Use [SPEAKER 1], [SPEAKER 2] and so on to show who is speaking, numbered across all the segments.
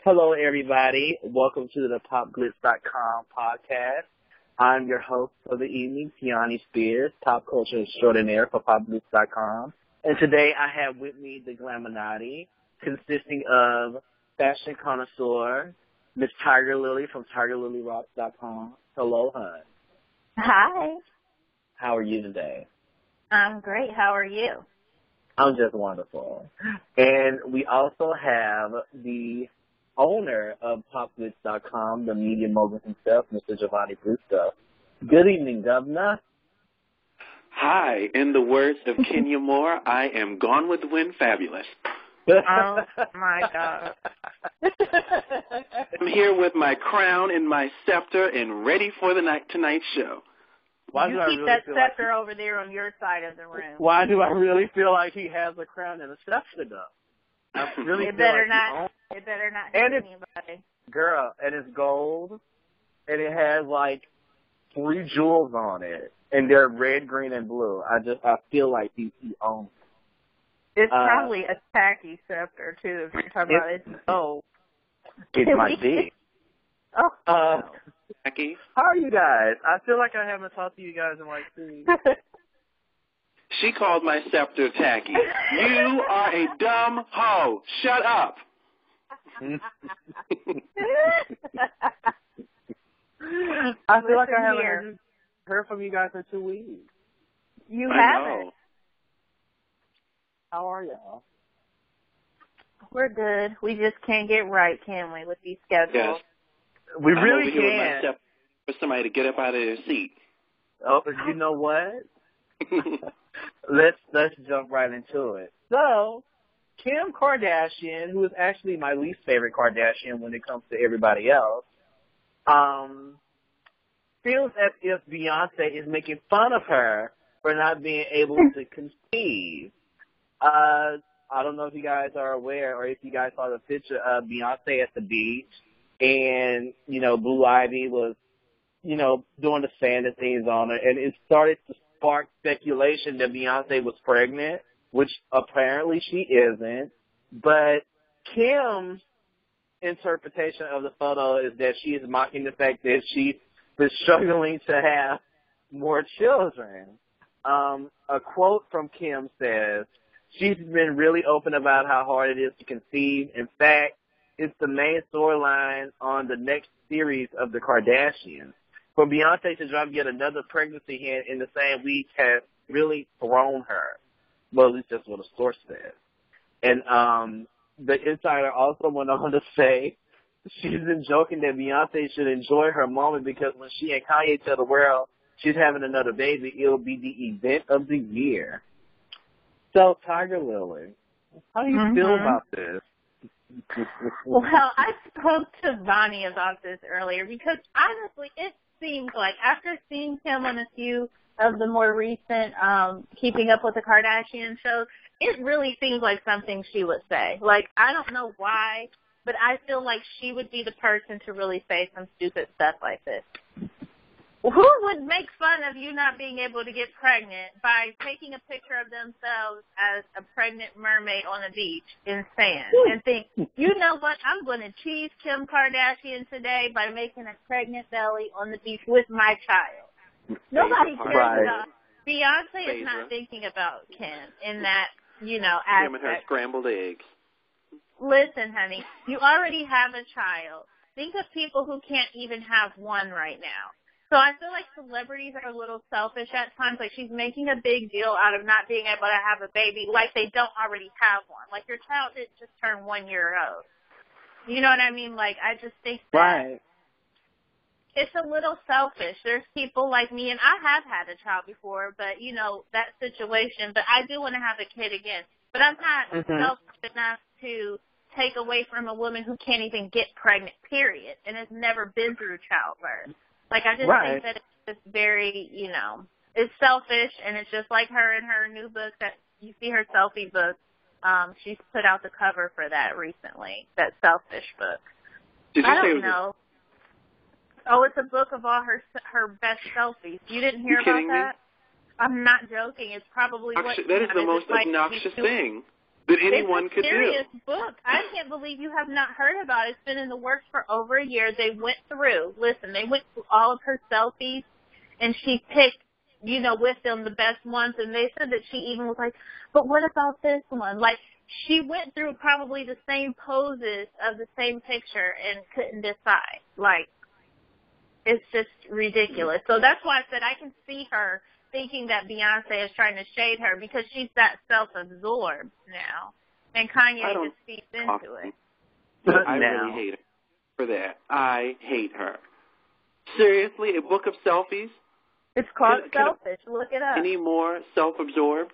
[SPEAKER 1] Hello, everybody. Welcome to the PopGlitz.com podcast. I'm your host for the evening, Tiani Spears, pop culture extraordinaire for PopGlitz.com. And today I have with me the Glaminati, consisting of fashion connoisseur, Miss Tiger Lily from TigerLilyRocks.com. Hello, hon.
[SPEAKER 2] Hi.
[SPEAKER 1] How are you today?
[SPEAKER 2] I'm great. How are you?
[SPEAKER 1] I'm just wonderful. And we also have the owner of PopGlitz.com, the media mogul himself, Mr. Giovanni Brusco. Good evening, Governor.
[SPEAKER 3] Hi. In the words of Kenya Moore, I am gone with the wind fabulous.
[SPEAKER 2] Oh, my God.
[SPEAKER 3] I'm here with my crown and my scepter and ready for the tonight's show.
[SPEAKER 1] Why
[SPEAKER 2] you keep that scepter over there on your side of the room.
[SPEAKER 1] Why do I really feel like he has a crown and a scepter, though? I really
[SPEAKER 2] It better not hit anybody.
[SPEAKER 1] Girl, and it's gold, and it has like 3 jewels on it, and they're red, green, and blue. I feel like he owns it.
[SPEAKER 2] It's probably a tacky scepter, too, if you're talking about it. Oh.
[SPEAKER 1] It might be.
[SPEAKER 2] Oh.
[SPEAKER 3] Tacky?
[SPEAKER 1] How are you guys? I feel like I haven't talked to you guys in like 2 weeks.
[SPEAKER 3] She called my scepter tacky. You are a dumb hoe. Shut up.
[SPEAKER 1] I feel like I haven't heard from you guys in 2 weeks.
[SPEAKER 2] You haven't.
[SPEAKER 1] How are y'all?
[SPEAKER 2] We're good. We just can't get right, can we, with these schedules?
[SPEAKER 3] Yes.
[SPEAKER 1] We
[SPEAKER 3] I'm
[SPEAKER 1] really
[SPEAKER 3] over here with my
[SPEAKER 1] can.
[SPEAKER 3] scepter for somebody to get up out of their seat.
[SPEAKER 1] Oh, you know what? Let's jump right into it. So, Kim Kardashian, who is actually my least favorite Kardashian when it comes to everybody else, feels as if Beyonce is making fun of her for not being able to conceive. I don't know if you guys are aware or if you guys saw the picture of Beyonce at the beach, and, Blue Ivy was, doing the sand and things on her, and it started to spark speculation that Beyonce was pregnant, which apparently she isn't. But Kim's interpretation of the photo is that she is mocking the fact that she's been struggling to have more children. A quote from Kim says, "She's been really open about how hard it is to conceive. In fact, it's the main storyline on the next series of The Kardashians. For Beyonce to drop yet another pregnancy hint in the same week has really thrown her." Well, at least that's what a source says. And the insider also went on to say she's been joking that Beyonce should enjoy her moment because when she and Kanye tell the world she's having another baby, it'll be the event of the year. So, Tiger Lily, how do you feel about this?
[SPEAKER 2] Well, I spoke to Bonnie about this earlier because, honestly, it seems like after seeing him on a few of the more recent Keeping Up with the Kardashian shows, it really seems like something she would say. Like, I don't know why, but I feel like she would be the person to really say some stupid stuff like this. Who would make fun of you not being able to get pregnant by taking a picture of themselves as a pregnant mermaid on a beach in sand and think, you know what, I'm going to tease Kim Kardashian today by making a pregnant belly on the beach with my child? Nobody cares about Beyonce is not thinking about Kim in that, aspect.
[SPEAKER 3] Kim and her scrambled eggs.
[SPEAKER 2] Listen, honey, you already have a child. Think of people who can't even have one right now. So I feel like celebrities are a little selfish at times. Like, she's making a big deal out of not being able to have a baby like they don't already have one. Like, your child didn't just turn 1 year old. You know what I mean? Like, I just think that it's a little selfish. There's people like me, and I have had a child before, but, that situation. But I do want to have a kid again. But I'm not selfish enough to take away from a woman who can't even get pregnant, period, and has never been through childbirth. Like, I just think that it's just very, it's selfish, and it's just like her in her new book that you see, her selfie book. She's put out the cover for that recently, that Selfish book. I don't know. Oh, it's a book of all her best selfies. You didn't hear about that? I'm not joking. It's probably what
[SPEAKER 3] that is the most obnoxious thing. that anyone could
[SPEAKER 2] It's a
[SPEAKER 3] do.
[SPEAKER 2] serious book. I can't believe you have not heard about it. It's been in the works for over a year. They went through all of her selfies, and she picked, with them the best ones, and they said that she even was like, but what about this one? Like, she went through probably the same poses of the same picture and couldn't decide. Like, it's just ridiculous. So that's why I said I can see her thinking that Beyonce is trying to shade her because she's that self-absorbed now. And Kanye just feeds into it.
[SPEAKER 3] I really hate her for that. I hate her. Seriously, a book of selfies?
[SPEAKER 2] It's called Selfish. Look it up.
[SPEAKER 3] Any more self-absorbed?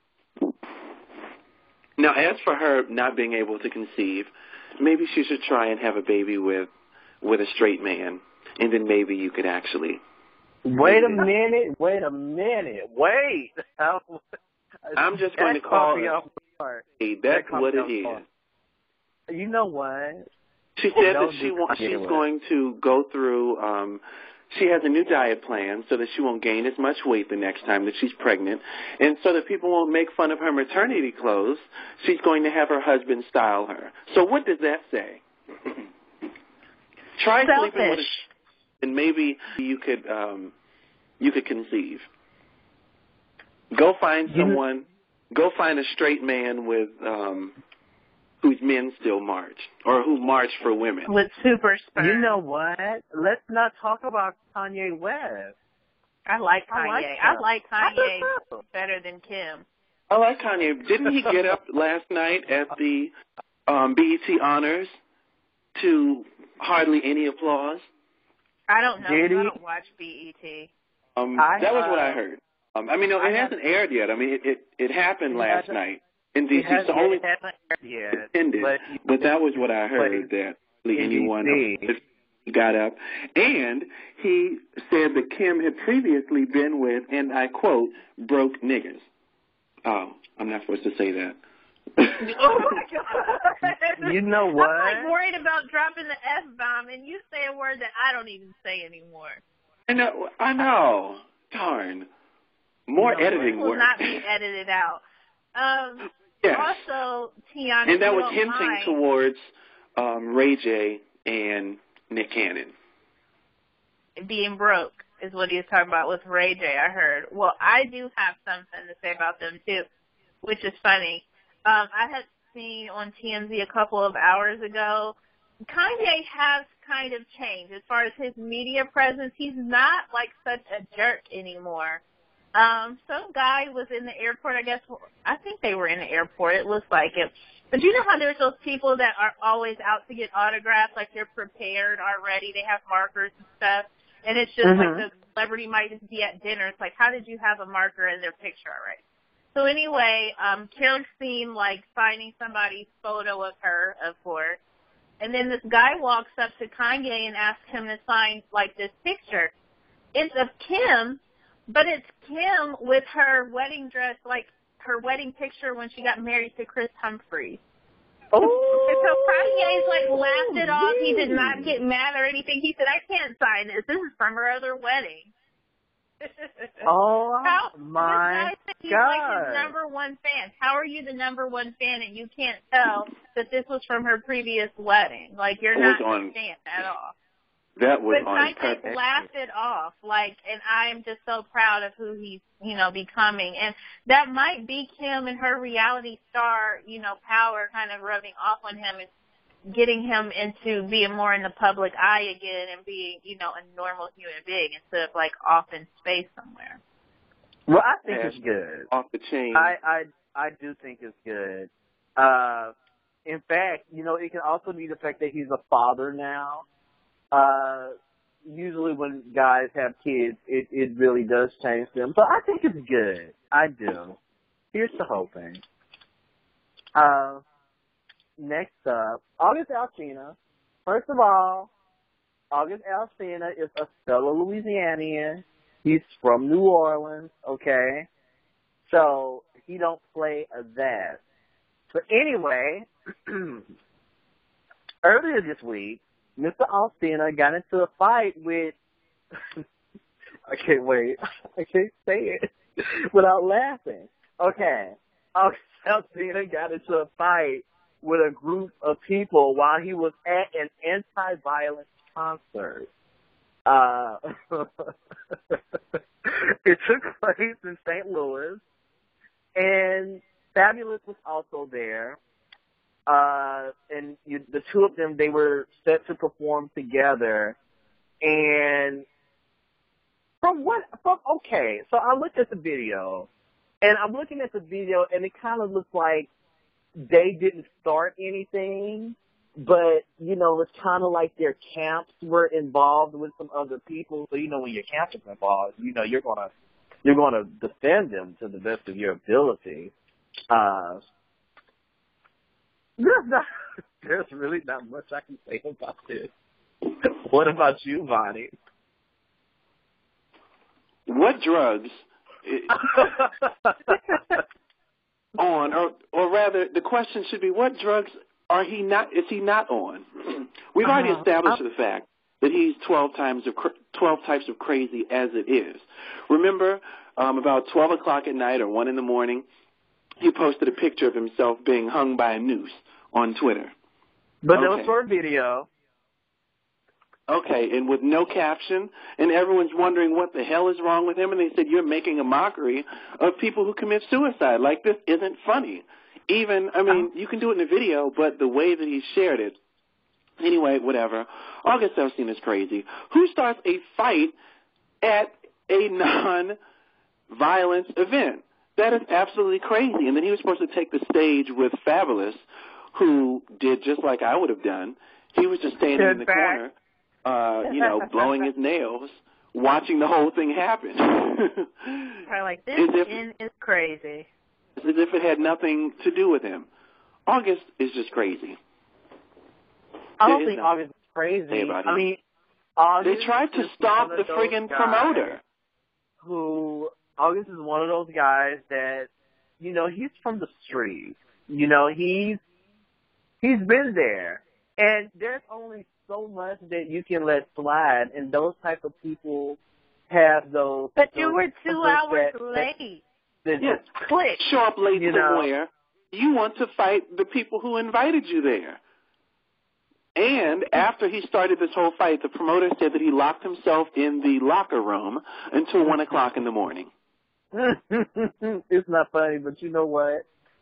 [SPEAKER 3] Now, as for her not being able to conceive, maybe she should try and have a baby with a straight man, and then maybe you could actually...
[SPEAKER 1] Wait a minute.
[SPEAKER 3] I'm just going to call it. Hey, that's what it is.
[SPEAKER 1] You know what?
[SPEAKER 3] She said that she's going to go through... she has a new diet plan so that she won't gain as much weight the next time that she's pregnant. And so that people won't make fun of her maternity clothes, she's going to have her husband style her. So what does that say? Try sleeping with and maybe you could conceive. Go find someone, go find a straight man with whose men still march, or who march for women.
[SPEAKER 2] With super sperm.
[SPEAKER 1] You know what? Let's not talk about Kanye West.
[SPEAKER 2] I like Kanye. I like Kanye better than Kim.
[SPEAKER 3] I like Kanye. Didn't he get up last night at the BET Honors to hardly any applause?
[SPEAKER 2] I don't know. I don't watch BET.
[SPEAKER 3] That was what I heard. It hasn't aired yet. It happened last night. In D.C., so only attended, but that was what I heard, that anyone got up. And he said that Kim had previously been with, and I quote, broke niggas. Oh, I'm not supposed to say that.
[SPEAKER 2] Oh, my God.
[SPEAKER 1] You know what?
[SPEAKER 2] I'm like worried about dropping the F-bomb, and you say a word that I don't even say anymore.
[SPEAKER 3] I know. Darn. More editing work.
[SPEAKER 2] Will not be edited out.
[SPEAKER 3] Yes.
[SPEAKER 2] Also, Tiana,
[SPEAKER 3] and that was hinting towards Ray J and Nick Cannon.
[SPEAKER 2] Being broke is what he was talking about with Ray J, I heard. Well, I do have something to say about them, too, which is funny. I had seen on TMZ a couple of hours ago, Kanye has kind of changed as far as his media presence. He's not like such a jerk anymore. Some guy was in the airport, I think they were in the airport, it looks like it. But you know how there's those people that are always out to get autographs, like they're prepared already, they have markers and stuff, and it's just like the celebrity might just be at dinner. It's like, how did you have a marker in their picture already? So anyway, Kim seemed like signing somebody's photo of her, of course, and then this guy walks up to Kanye and asks him to sign, like, this picture. It's of Kim, but it's Kim with her wedding dress, like her wedding picture when she got married to Chris Humphries.
[SPEAKER 1] Oh.
[SPEAKER 2] And so Kanye's like laughed it off. He did not get mad or anything. He said, I can't sign this. This is from her other wedding.
[SPEAKER 1] Oh, my
[SPEAKER 2] he's
[SPEAKER 1] God.
[SPEAKER 2] like his number one fan. How are you the number one fan and you can't tell that this was from her previous wedding? Like, you're not a fan at all.
[SPEAKER 3] That was
[SPEAKER 2] but
[SPEAKER 3] on
[SPEAKER 2] purpose. But laughed it off, like, and I am just so proud of who he's, becoming. And that might be Kim and her reality star, power kind of rubbing off on him and getting him into being more in the public eye again and being, a normal human being instead of, like, off in space somewhere.
[SPEAKER 1] Well, I think it's good.
[SPEAKER 3] Off the chain.
[SPEAKER 1] I do think it's good. In fact, it can also be the fact that he's a father now. Usually when guys have kids, it really does change them. So I think it's good. I do. Here's the whole thing. Next up, August Alsina. First of all, August Alsina is a fellow Louisianian. He's from New Orleans, okay? So he don't play that. But anyway, earlier this week, Mr. Alsina got into a fight with, I can't wait. I can't say it without laughing. Okay. August Alsina got into a fight with a group of people while he was at an anti-violence concert. It took place in St. Louis, and Fabulous was also there. The two of them, they were set to perform together. And so I looked at the video, and I'm looking at the video, and it kind of looks like they didn't start anything, but, it's kind of like their camps were involved with some other people. So, when your camps are involved, you're going to defend them to the best of your ability. There's really not much I can say about this. What about you, Vonnie?
[SPEAKER 3] What drugs on, or rather, the question should be, what drugs is he not on? We've already established the fact that he's 12 types of crazy as it is. Remember, about 12 o'clock at night or 1 in the morning, he posted a picture of himself being hung by a noose on Twitter.
[SPEAKER 1] But that was for a video.
[SPEAKER 3] Okay, and with no caption, and everyone's wondering what the hell is wrong with him, and they said, you're making a mockery of people who commit suicide. Like, this isn't funny. Even, you can do it in a video, but the way that he shared it. Anyway, whatever. August Alsina is crazy. Who starts a fight at a non-violence event? That is absolutely crazy. And then he was supposed to take the stage with Fabulous, who did just like I would have done. He was just standing in the corner, blowing his nails, watching the whole thing happen.
[SPEAKER 2] Probably like, this is crazy.
[SPEAKER 3] As if it had nothing to do with him. August is just crazy.
[SPEAKER 1] I don't think August is crazy. August
[SPEAKER 3] they tried to stop the friggin' promoter.
[SPEAKER 1] August is one of those guys that, he's from the street. He's been there. And there's only so much that you can let slide, and those type of people have those.
[SPEAKER 2] But you were 2 hours late.
[SPEAKER 3] Yes, show up late somewhere. You want to fight the people who invited you there. And after he started this whole fight, the promoter said that he locked himself in the locker room until 1 o'clock in the morning.
[SPEAKER 1] It's not funny, but you know what?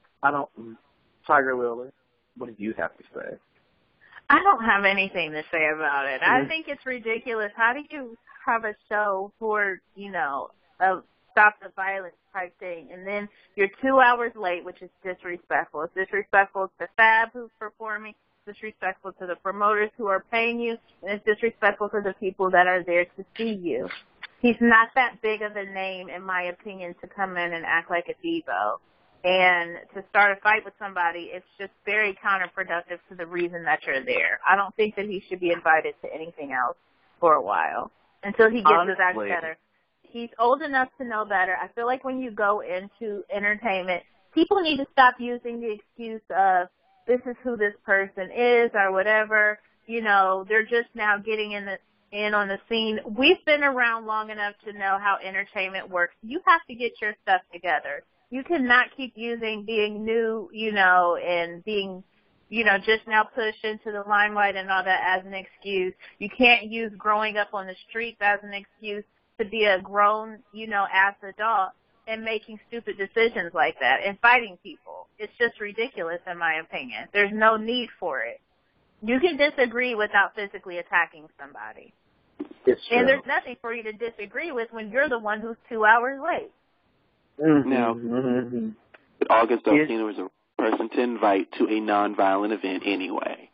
[SPEAKER 1] Tiger Lily, what do you have to say?
[SPEAKER 2] I don't have anything to say about it. I think it's ridiculous. How do you have a show for, a stop the violence type thing, and then you're 2 hours late, which is disrespectful. It's disrespectful to Fab, who's performing. It's disrespectful to the promoters who are paying you, and it's disrespectful to the people that are there to see you. He's not that big of a name, in my opinion, to come in and act like a divo. And to start a fight with somebody, it's just very counterproductive to the reason that you're there. I don't think that he should be invited to anything else for a while until he gets his act together. He's old enough to know better. I feel like when you go into entertainment, people need to stop using the excuse of, this is who this person is or whatever. They're just now getting in on the scene. We've been around long enough to know how entertainment works. You have to get your stuff together. You cannot keep using being new, and being, just now pushed into the limelight and all that as an excuse. You can't use growing up on the streets as an excuse to be a grown, ass adult and making stupid decisions like that and fighting people. It's just ridiculous, in my opinion. There's no need for it. You can disagree without physically attacking somebody. And there's nothing for you to disagree with when you're the one who's 2 hours late.
[SPEAKER 3] Now, August Alsina was a person to invite to a nonviolent event anyway.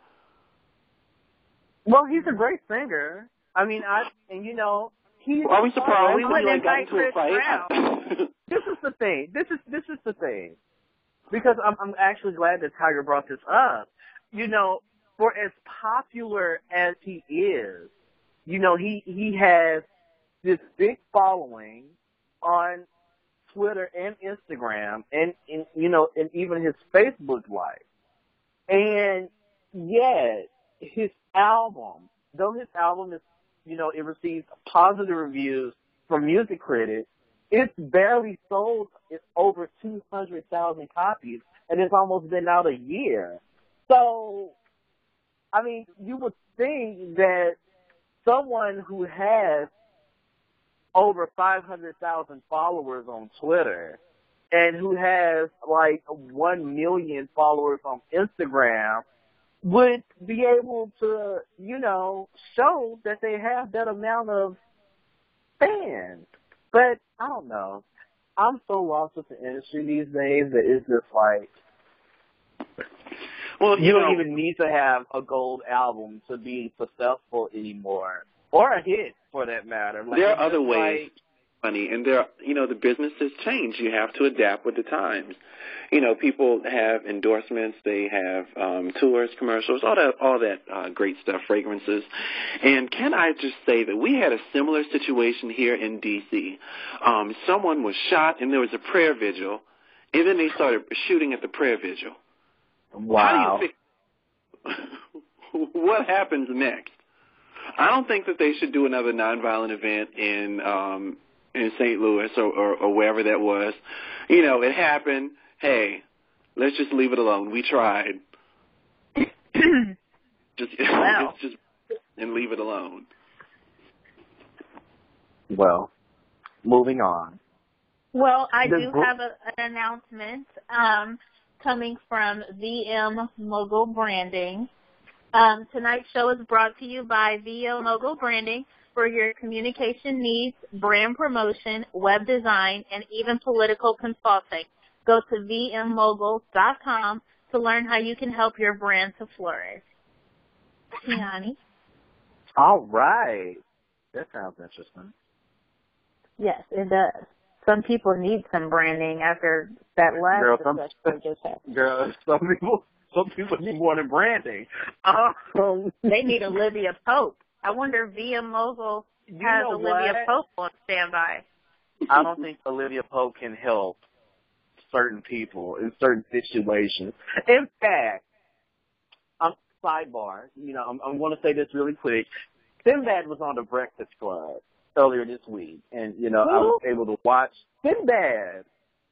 [SPEAKER 1] Well, he's a great singer. Are we surprised?
[SPEAKER 2] We wouldn't invite Chris Brown.
[SPEAKER 1] This is the thing. This is the thing. Because I'm actually glad that Tiger brought this up. For as popular as he is, he has this big following on Twitter and Instagram and even his Facebook life. And yet, his album is, it received positive reviews from music critics, it's barely sold over 200,000 copies, and it's almost been out a year. So, I mean, you would think that someone who has over 500,000 followers on Twitter and who has like 1 million followers on Instagram would be able to, you know, show that they have that amount of fans. But I don't know. I'm so lost with the industry these days that it's just like, well, you don't even need to have a gold album to be successful anymore, or a hit for that matter. Like,
[SPEAKER 3] there are other ways, money, and there, you know, the business has changed. You have to adapt with the times. You know, people have endorsements, they have tours, commercials, all that great stuff, fragrances. And can I just say that we had a similar situation here in D.C. Someone was shot, and there was a prayer vigil, and then they started shooting at the prayer vigil.
[SPEAKER 1] Wow.
[SPEAKER 3] How do you think, what happens next? I don't think that they should do another nonviolent event in St. Louis or wherever that was. You know, it happened. Hey, let's just leave it alone. We tried. just and leave it alone.
[SPEAKER 1] Well, moving on.
[SPEAKER 2] Well, I do have an announcement coming from VM Mogul Branding. Tonight's show is brought to you by VM Mogul Branding for your communication needs, brand promotion, web design, and even political consulting. Go to vmmogul.com to learn how you can help your brand to flourish. Tiani?
[SPEAKER 1] All right. That sounds interesting.
[SPEAKER 2] Yes, it does. Some people need some branding after that last discussion just happened.
[SPEAKER 1] Girl, some people need more than branding.
[SPEAKER 2] They need Olivia Pope. I wonder if VM Mogul has Olivia Pope on standby.
[SPEAKER 1] I don't think Olivia Pope can help certain people in certain situations. In fact, sidebar, you know, I'm going to say this really quick. Sinbad was on the Breakfast Club earlier this week, and, you know, I was able to watch Sinbad.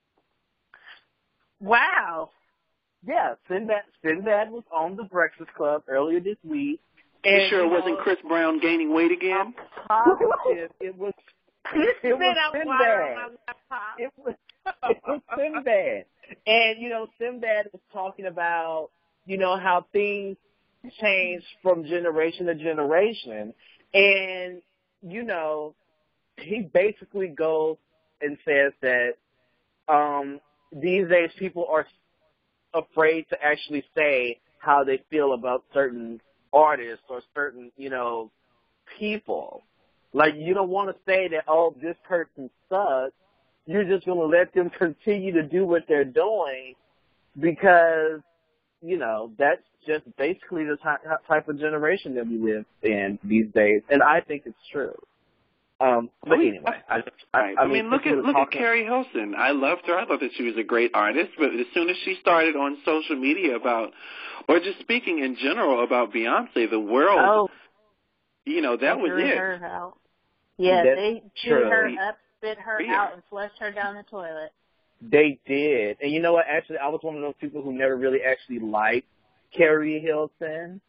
[SPEAKER 2] Wow.
[SPEAKER 1] Yeah, Sinbad was on the Breakfast Club earlier this week.
[SPEAKER 3] And, you sure it wasn't Chris Brown gaining weight again?
[SPEAKER 1] I'm positive it was Sinbad. It was Sinbad. And, you know, Sinbad was talking about, you know, how things change from generation to generation. And, you know, he basically goes and says that these days people are afraid to actually say how they feel about certain artists or certain, you know, people. Like, you don't want to say that, oh, this person sucks. You're just going to let them continue to do what they're doing because, you know, that's just basically the type of generation that we live in these days. And I think it's true. But anyway,
[SPEAKER 3] I mean, look at Carrie Hilson. I loved her. I thought that she was a great artist. But as soon as she started on social media or just speaking in general about Beyonce, the world, you know, that was it.
[SPEAKER 2] Her out. Yeah, they chewed her up, spit her out, and flushed her down the toilet.
[SPEAKER 1] They did. And you know what? Actually, I was one of those people who never really actually liked Carrie Hilson.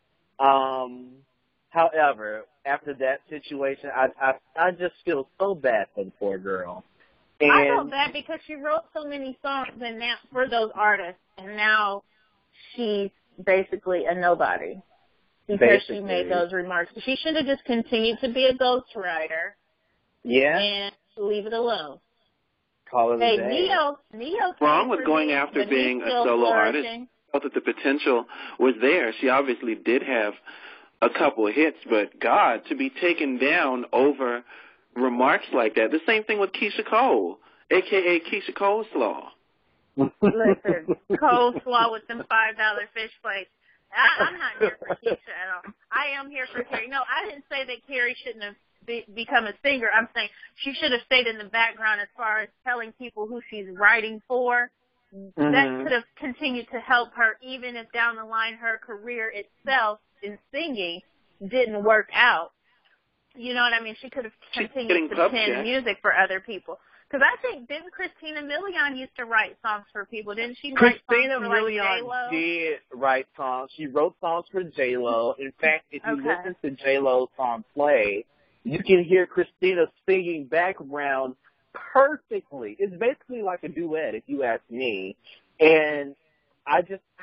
[SPEAKER 1] However, after that situation, I just feel so bad for the poor girl. And
[SPEAKER 2] I feel bad because she wrote so many songs and now for those artists, and now she's basically a nobody because she made those remarks. She should have just continued to be a ghostwriter.
[SPEAKER 1] Yeah.
[SPEAKER 2] And leave it alone.
[SPEAKER 1] Call it a day.
[SPEAKER 2] Neo
[SPEAKER 3] wrong with going after being a solo artist. I felt that the potential was there. She obviously did have a couple of hits, but God, to be taken down over remarks like that. The same thing with Keisha Cole, a.k.a. Keisha Coleslaw.
[SPEAKER 2] Listen, coleslaw with them $5 fish plates. I'm not here for Keisha at all. I am here for Carrie. No, I didn't say that Carrie shouldn't have become a singer. I'm saying she should have stayed in the background as far as telling people who she's writing for. Mm-hmm. That could have continued to help her, even if down the line her career itself in singing didn't work out. You know what I mean? She could have continued to pen music for other people. Because I think, didn't Christina Milian used to write songs for people? Didn't she write
[SPEAKER 1] Christina
[SPEAKER 2] songs for,
[SPEAKER 1] Milian
[SPEAKER 2] J-Lo?
[SPEAKER 1] did write songs. She wrote songs for J-Lo. In fact, if you listen to J-Lo's song Play, you can hear Christina singing background perfectly. It's basically like a duet, if you ask me. And I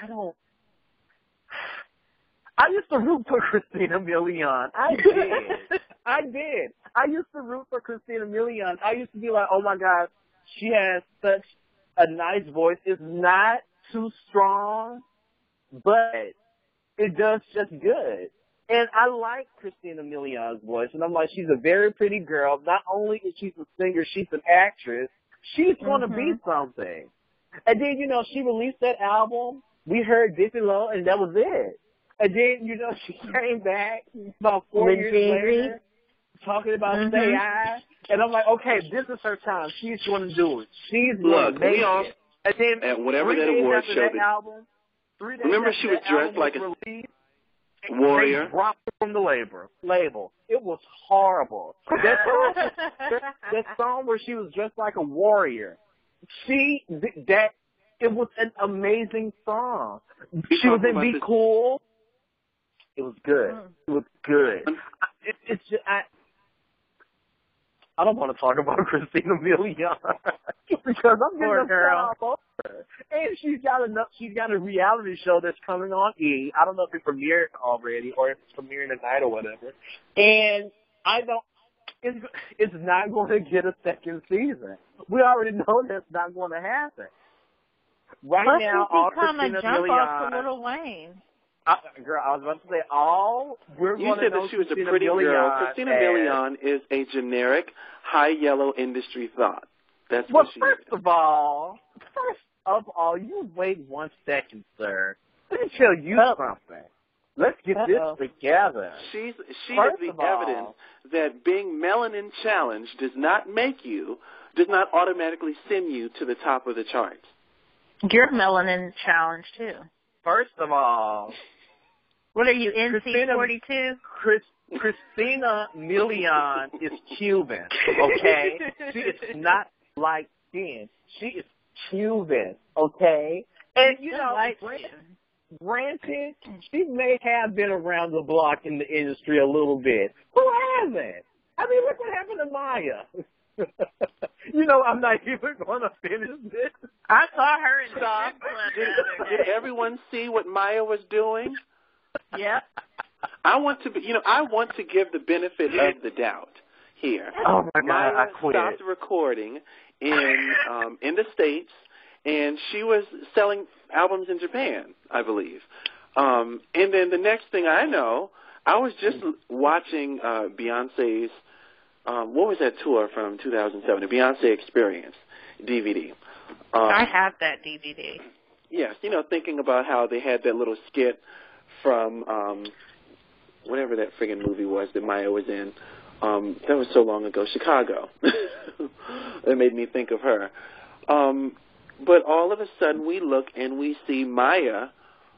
[SPEAKER 1] used to root for Christina Milian. I did. I used to root for Christina Milian. I used to be like, oh, my God, she has such a nice voice. It's not too strong, but it does just good. And I like Christina Milian's voice. And I'm like, she's a very pretty girl. Not only is she a singer, she's an actress. She's going to be something. And then, she released that album. We heard Dippy Low, and that was it. And then, she came back about 4 years later talking about Say I. And I'm like, okay, this is her time. She's going to do it. She's going to make it. And then
[SPEAKER 3] at whatever that award show, remember she was dressed like a warrior.
[SPEAKER 1] They dropped it from the label. It was horrible. That song where she was dressed like a warrior. It was an amazing song. She was in Be Cool. It was good. It was good. It's just, I don't want to talk about Christina Milian because I'm getting upset all over. And she's got a reality show that's coming on E! I don't know if it premiered already or if it's premiering tonight or whatever. And it's not going to get a second season. We already know that's not going to happen. Right now, all Christina Milian.
[SPEAKER 2] Lil Wayne.
[SPEAKER 1] Girl, I was about to say we're
[SPEAKER 3] you said that she was a pretty girl. Christina Milian is a generic, high yellow industry thought. That's what she is.
[SPEAKER 1] First of all, you wait 1 second, sir. Let me tell you something. Let's get this together.
[SPEAKER 3] She is the evidence that being melanin challenged does not automatically send you to the top of the charts.
[SPEAKER 2] You're melanin challenged too.
[SPEAKER 1] First of all,
[SPEAKER 2] what are you, NC-42?
[SPEAKER 1] Christina Milian is Cuban, okay? She is not light skinned. She is Cuban, okay? And granted, she may have been around the block in the industry a little bit. Who hasn't? I mean, look what happened to Maya. I'm not even going to finish this.
[SPEAKER 2] I saw her in the strip club.
[SPEAKER 3] Did everyone see what Maya was doing?
[SPEAKER 2] Yeah.
[SPEAKER 3] I want to give the benefit of the doubt here.
[SPEAKER 1] Oh my God,
[SPEAKER 3] Maya
[SPEAKER 1] I quit.
[SPEAKER 3] stopped recording in the States, and she was selling albums in Japan, I believe. And then the next thing I know, I was just watching Beyonce's. What was that tour from 2007? The Beyonce Experience DVD.
[SPEAKER 2] I have that DVD.
[SPEAKER 3] Yes, thinking about how they had that little skit from whatever that friggin' movie was that Maya was in. That was so long ago, Chicago. That made me think of her. But all of a sudden we look and we see Maya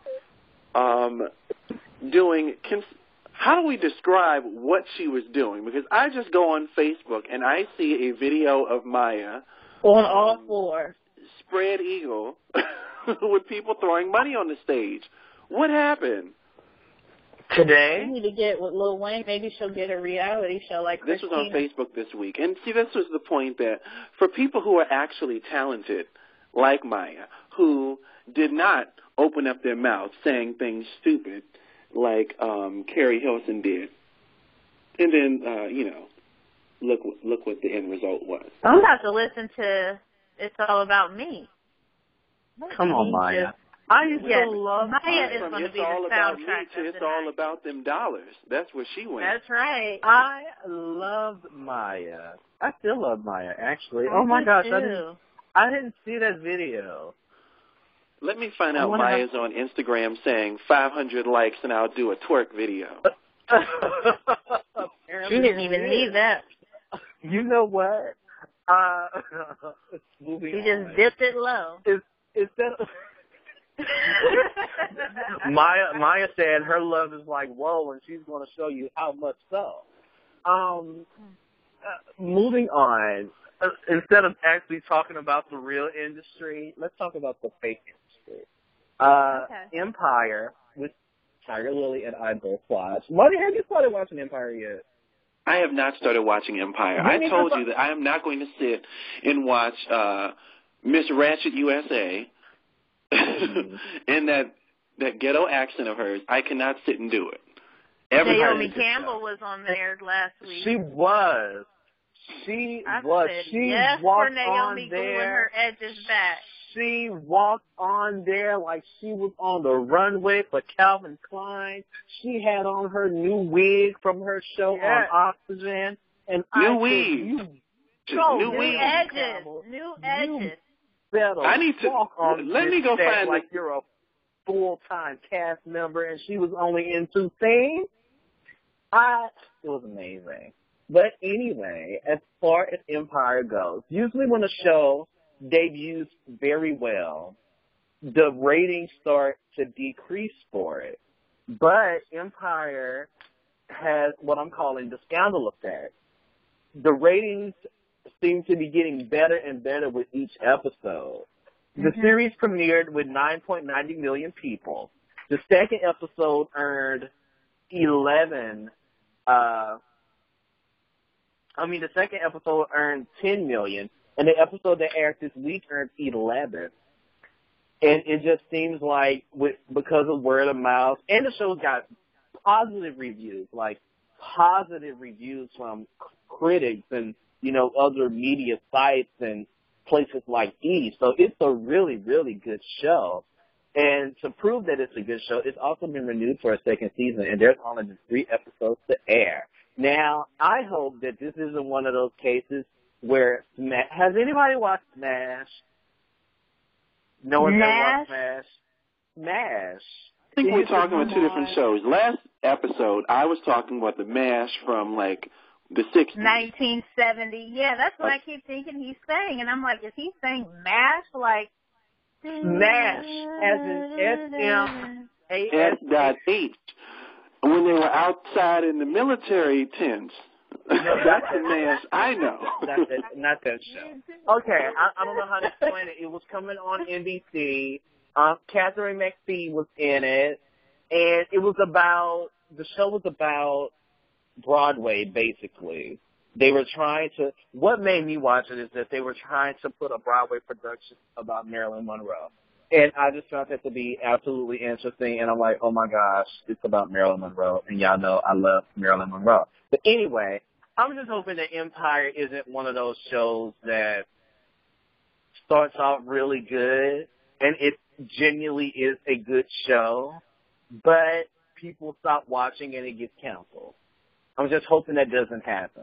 [SPEAKER 3] doing... How do we describe what she was doing? Because I just go on Facebook and I see a video of Maya
[SPEAKER 2] on all fours,
[SPEAKER 3] spread eagle, with people throwing money on the stage. What happened?
[SPEAKER 1] Today?
[SPEAKER 2] You need to get with Lil Wayne. Maybe she'll get a reality show like Christina.
[SPEAKER 3] This was on Facebook this week. And see, this was the point that for people who are actually talented, like Maya, who did not open up their mouth saying things stupid, like Carrie Hilson did. And then, look what the end result was.
[SPEAKER 2] I'm about to listen to It's All About Me.
[SPEAKER 1] Come on, Maya. I used to love
[SPEAKER 2] Maya. Is going to be the soundtrack.
[SPEAKER 3] It's all about them dollars. That's where she went.
[SPEAKER 2] That's right.
[SPEAKER 1] I loved Maya. I still love Maya, actually. Oh my gosh, I didn't see that video.
[SPEAKER 3] Let me find out Maya's on Instagram saying 500 likes and I'll do a twerk video.
[SPEAKER 2] She didn't even need that.
[SPEAKER 1] You know what?
[SPEAKER 2] She just dipped it low.
[SPEAKER 1] Is that... Maya said her love is like whoa, and she's going to show you how much so. Moving on, instead of actually talking about the real industry, let's talk about the fake industry. Empire, with Tiger Lily and I both watched. Marty, have you started watching Empire yet?
[SPEAKER 3] I have not started watching Empire. I told you that I am not going to sit and watch Miss Ratchet USA and that ghetto accent of hers. I cannot sit and do it.
[SPEAKER 2] Naomi Campbell was on there last week.
[SPEAKER 1] She was. She
[SPEAKER 2] yes,
[SPEAKER 1] walked
[SPEAKER 2] for Naomi
[SPEAKER 1] on there.
[SPEAKER 2] Gluing her edges back.
[SPEAKER 1] She walked on there like she was on the runway for Calvin Klein. She had on her new wig from her show on Oxygen. And
[SPEAKER 3] new
[SPEAKER 2] edges.
[SPEAKER 1] I need to walk on.
[SPEAKER 3] Let me go find
[SPEAKER 1] like you're a full-time cast member, and she was only in 2 scenes. It was amazing. But anyway, as far as Empire goes, usually when a show debuts very well, the ratings start to decrease for it. But Empire has what I'm calling the scandal effect. The ratings seem to be getting better and better with each episode. The series premiered with 9.90 million people. The second episode earned 10 million, and the episode that aired this week earned 11. And it just seems like because of word of mouth, and the show's got positive reviews from critics and, other media sites and places like E! So it's a really, really good show. And to prove that it's a good show, it's also been renewed for a second season, and there's only 3 episodes to air. Now, I hope that this isn't one of those cases where has anybody watched MASH? No one's ever watched MASH? MASH.
[SPEAKER 3] I think we're talking about 2 different shows. Last episode, I was talking about the MASH from, the 60s.
[SPEAKER 2] 1970. Yeah, that's what I keep thinking he's saying. And I'm like, is he saying MASH?
[SPEAKER 1] MASH, as in
[SPEAKER 3] S.H. When they were outside in the military tents. That's the MASH I know.
[SPEAKER 1] Not that show. Okay, I don't know how to explain it. It was coming on NBC. Catherine McPhee was in it. And the show was about Broadway, basically. They were what made me watch it is that they were trying to put a Broadway production about Marilyn Monroe. And I just found that to be absolutely interesting. And I'm like, oh my gosh, it's about Marilyn Monroe. And y'all know I love Marilyn Monroe. But anyway, I'm just hoping that Empire isn't one of those shows that starts off really good and it genuinely is a good show, but people stop watching and it gets canceled. I'm just hoping that doesn't happen.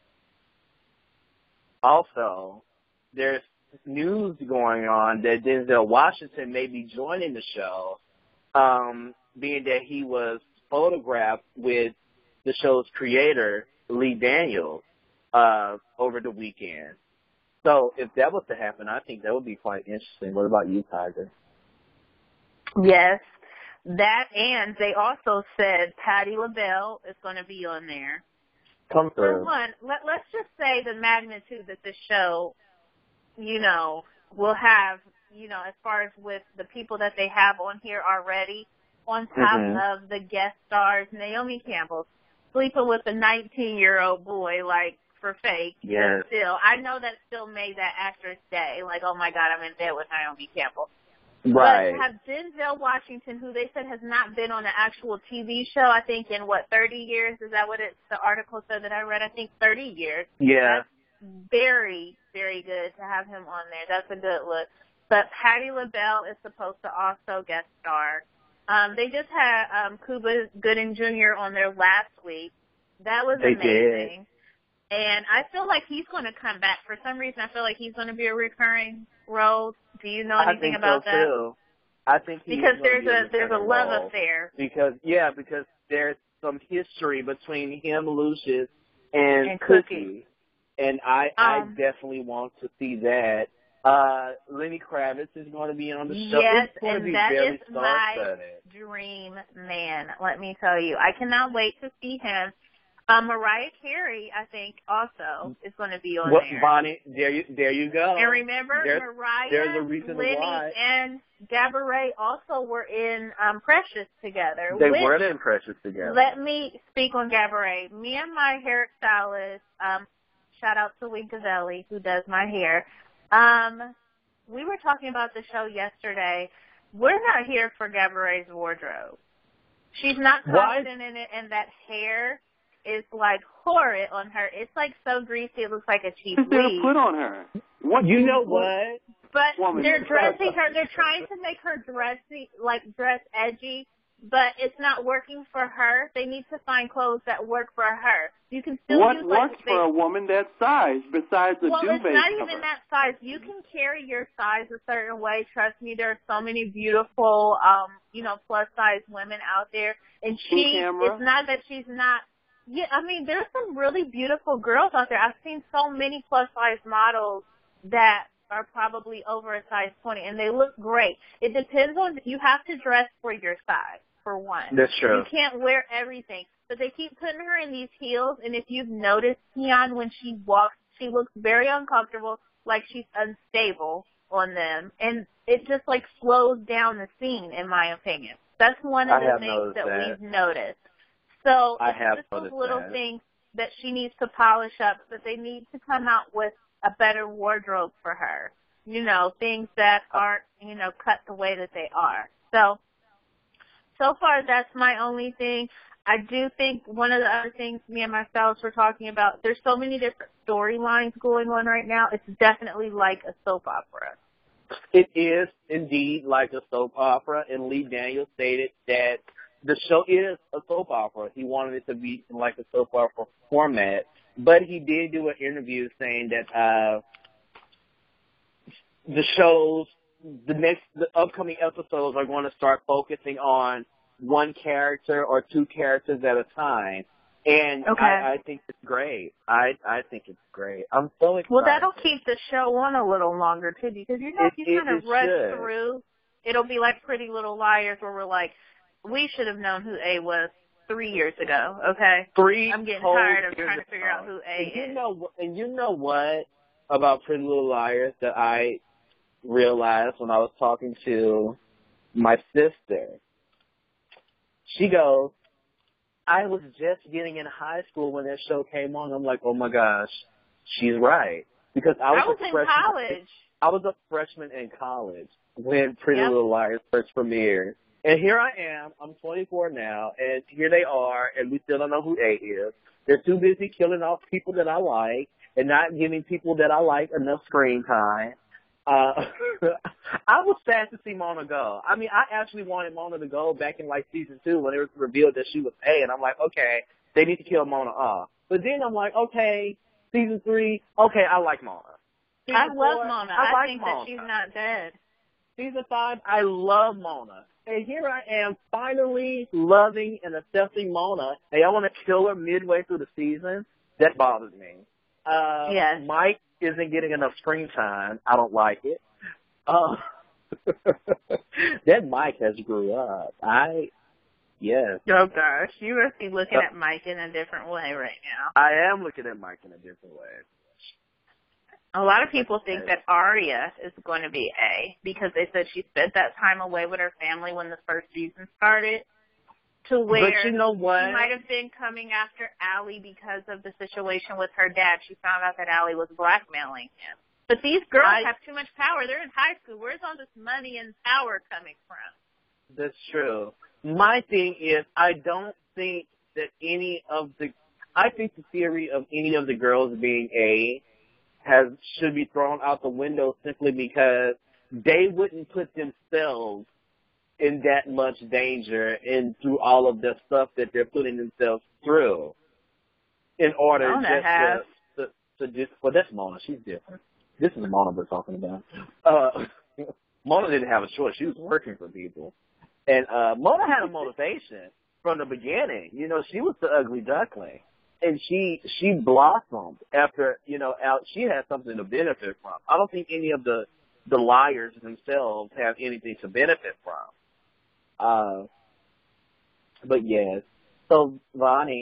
[SPEAKER 1] Also, there's news going on that Denzel Washington may be joining the show, being that he was photographed with the show's creator, Lee Daniels, over the weekend. So if that was to happen, I think that would be quite interesting. What about you, Tiger?
[SPEAKER 2] Yes, that, and they also said Patti LaBelle is going to be on there.
[SPEAKER 1] Come through.
[SPEAKER 2] For one, let's just say the magnitude that the show, will have, as far as with the people that they have on here already, on top of the guest stars, Naomi Campbell sleeping with a 19-year-old boy, for fake.
[SPEAKER 1] Yes.
[SPEAKER 2] Still, I know that still made that actress day, oh my God, I'm in bed with Naomi Campbell.
[SPEAKER 1] Right.
[SPEAKER 2] But have Denzel Washington, who they said has not been on an actual TV show, I think in 30 years? Is that what the article said that I read? I think 30 years.
[SPEAKER 1] Yeah.
[SPEAKER 2] That's very, very good to have him on there. That's a good look. But Patti LaBelle is supposed to also guest star. They just had Cuba Gooding Jr. on there last week. That was amazing.
[SPEAKER 1] Did.
[SPEAKER 2] And I feel like he's going to come back. For some reason, I feel like he's going to be a recurring role. Do you know anything about that?
[SPEAKER 1] Too. I think
[SPEAKER 2] because there's a love affair.
[SPEAKER 1] Because there's some history between him, Lucius, and Cookie. And I definitely want to see that. Lenny Kravitz is going to be on the show.
[SPEAKER 2] Yes,
[SPEAKER 1] it's going
[SPEAKER 2] and
[SPEAKER 1] to be
[SPEAKER 2] that
[SPEAKER 1] very
[SPEAKER 2] is my
[SPEAKER 1] star-studded.
[SPEAKER 2] dream man. Let me tell you, I cannot wait to see him. Mariah Carey, I think, also is going to be on there.
[SPEAKER 1] Bonnie, there you go.
[SPEAKER 2] And remember,
[SPEAKER 1] there's a reason
[SPEAKER 2] Lenny,
[SPEAKER 1] why.
[SPEAKER 2] and Gabourey also were in Precious together.
[SPEAKER 1] They were in Precious together.
[SPEAKER 2] Let me speak on Gabourey. Me and my hairstylist, shout out to Winkazelli, who does my hair, we were talking about the show yesterday. We're not here for Gabourey's wardrobe. She's not confident in it, and that hair is like horrid on her. It's like so greasy it looks like a cheap weave.
[SPEAKER 3] Put on her.
[SPEAKER 1] What you know what?
[SPEAKER 2] But they're dressing her. They're trying to make her dress edgy, but it's not working for her. They need to find clothes that work for her. You can still use
[SPEAKER 3] works for a woman that size besides the duvet
[SPEAKER 2] it's not
[SPEAKER 3] cover.
[SPEAKER 2] even that size. You can carry your size a certain way. Trust me, there are so many beautiful, plus size women out there, and it's not that she's not. Yeah, I mean, there's some really beautiful girls out there. I've seen so many plus-size models that are probably over a size 20, and they look great. It depends on, you have to dress for your size, for one.
[SPEAKER 1] That's true.
[SPEAKER 2] You can't wear everything. But they keep putting her in these heels, and if you've noticed, Keon, when she walks, she looks very uncomfortable, like she's unstable on them, and it just, like, slows down the scene, in my opinion. That's one of the things that we've noticed. So it's just those little things that she needs to polish up, but they need to come out with a better wardrobe for her. Things that aren't, cut the way that they are. So far that's my only thing. I do think one of the other things me and my stylist were talking about, there's so many different storylines going on right now. It's definitely like a soap opera.
[SPEAKER 1] It is indeed like a soap opera, and Lee Daniels stated that the show is a soap opera. He wanted it to be like a soap opera format, but he did do an interview saying that the upcoming episodes are going to start focusing on one character or two characters at a time. And I think it's great. I think it's great. I'm so excited.
[SPEAKER 2] Well, that'll keep the show on a little longer, too, because if you kind of rush through, it'll be like Pretty Little Liars, where we're like, we should have known who A was 3 years ago, okay? I'm getting tired of trying to figure out who A is.
[SPEAKER 1] And you know what about Pretty Little Liars that I realized when I was talking to my sister? She goes, I was just getting in high school when that show came on. I'm like, oh my gosh, she's right. Because I was
[SPEAKER 2] in college.
[SPEAKER 1] I was a freshman in college when Pretty Little Liars first premiered. And here I am. I'm 24 now, and here they are, and we still don't know who A is. They're too busy killing off people that I like and not giving people that I like enough screen time. I was sad to see Mona go. I mean, I actually wanted Mona to go back in, season 2 when it was revealed that she was A, and I'm like, okay, they need to kill Mona off. But then I'm like, okay, season 3, okay, I like Mona.
[SPEAKER 2] I love Mona. I think that she's not dead.
[SPEAKER 1] Season 5, I love Mona. And here I am finally loving and accepting Mona. Hey, I want to kill her midway through the season. That bothers me.
[SPEAKER 2] Yes.
[SPEAKER 1] Mike isn't getting enough screen time. I don't like it. That Mike has grew up. Yes.
[SPEAKER 2] Oh, gosh. You must be looking at Mike in a different way right now.
[SPEAKER 1] I am looking at Mike in a different way.
[SPEAKER 2] A lot of people think that Aria is going to be A because they said she spent that time away with her family when the first season started, to where
[SPEAKER 1] but you know what?
[SPEAKER 2] she might have been coming after Allie because of the situation with her dad. She found out that Allie was blackmailing him. But these girls have too much power. They're in high school. Where's all this money and power coming from?
[SPEAKER 1] That's true. My thing is, I don't think that I think the theory of any of the girls being A should be thrown out the window simply because they wouldn't put themselves in that much danger and through all of the stuff that they're putting themselves through in order that's Mona. She's different. This is Mona we're talking about. Mona didn't have a choice. She was working for people. And Mona had a motivation from the beginning. She was the ugly duckling. And she blossomed after, she had something to benefit from. I don't think any of the liars themselves have anything to benefit from. But yes. So, Vonnie,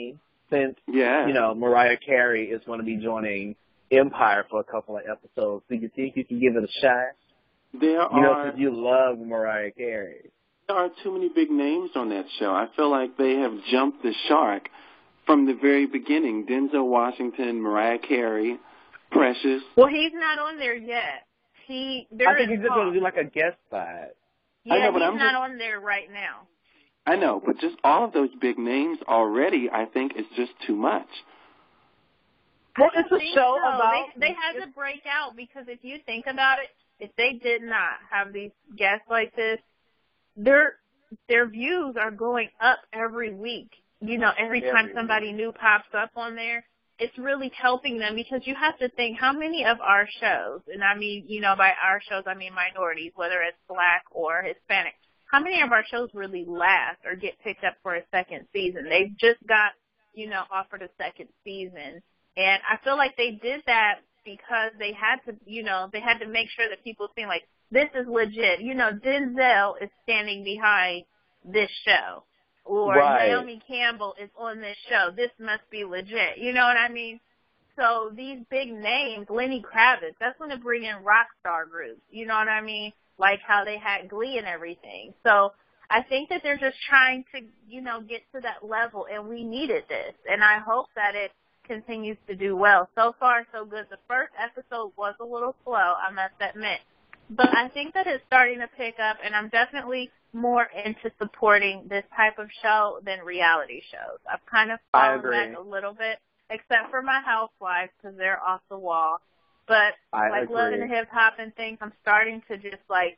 [SPEAKER 1] since, Mariah Carey is going to be joining Empire for a couple of episodes. Do you think you can give it a shot? Since you love Mariah Carey.
[SPEAKER 3] There are too many big names on that show. I feel like they have jumped the shark from the very beginning. Denzel Washington, Mariah Carey, Precious.
[SPEAKER 2] Well, he's not on there yet. I think
[SPEAKER 1] he's just going to do like a guest spot.
[SPEAKER 2] Yeah, I know, but he's not on there right now.
[SPEAKER 3] I know, but just all of those big names already, I think, is just too much.
[SPEAKER 1] Well, it's a show about...
[SPEAKER 2] They had to break out because if you think about it, if they did not have these guests like this, their views are going up every week. Every time somebody new pops up on there, it's really helping them because you have to think how many of our shows, and I mean, by our shows, I mean minorities, whether it's Black or Hispanic, how many of our shows really last or get picked up for a second season? They just got, offered a second season. And I feel like they did that because they had to make sure that people seem like this is legit. Denzel is standing behind this show. Or Naomi Campbell is on this show. This must be legit. You know what I mean? So these big names, Lenny Kravitz, that's going to bring in rock star groups. You know what I mean? Like how they had Glee and everything. So I think that they're just trying to, get to that level, and we needed this. And I hope that it continues to do well. So far, so good. The first episode was a little slow, I must admit. But I think that it's starting to pick up, and I'm definitely more into supporting this type of show than reality shows. I've kind of fallen back a little bit, except for my housewives because they're off the wall. But Love and Hip Hop and things, I'm starting to just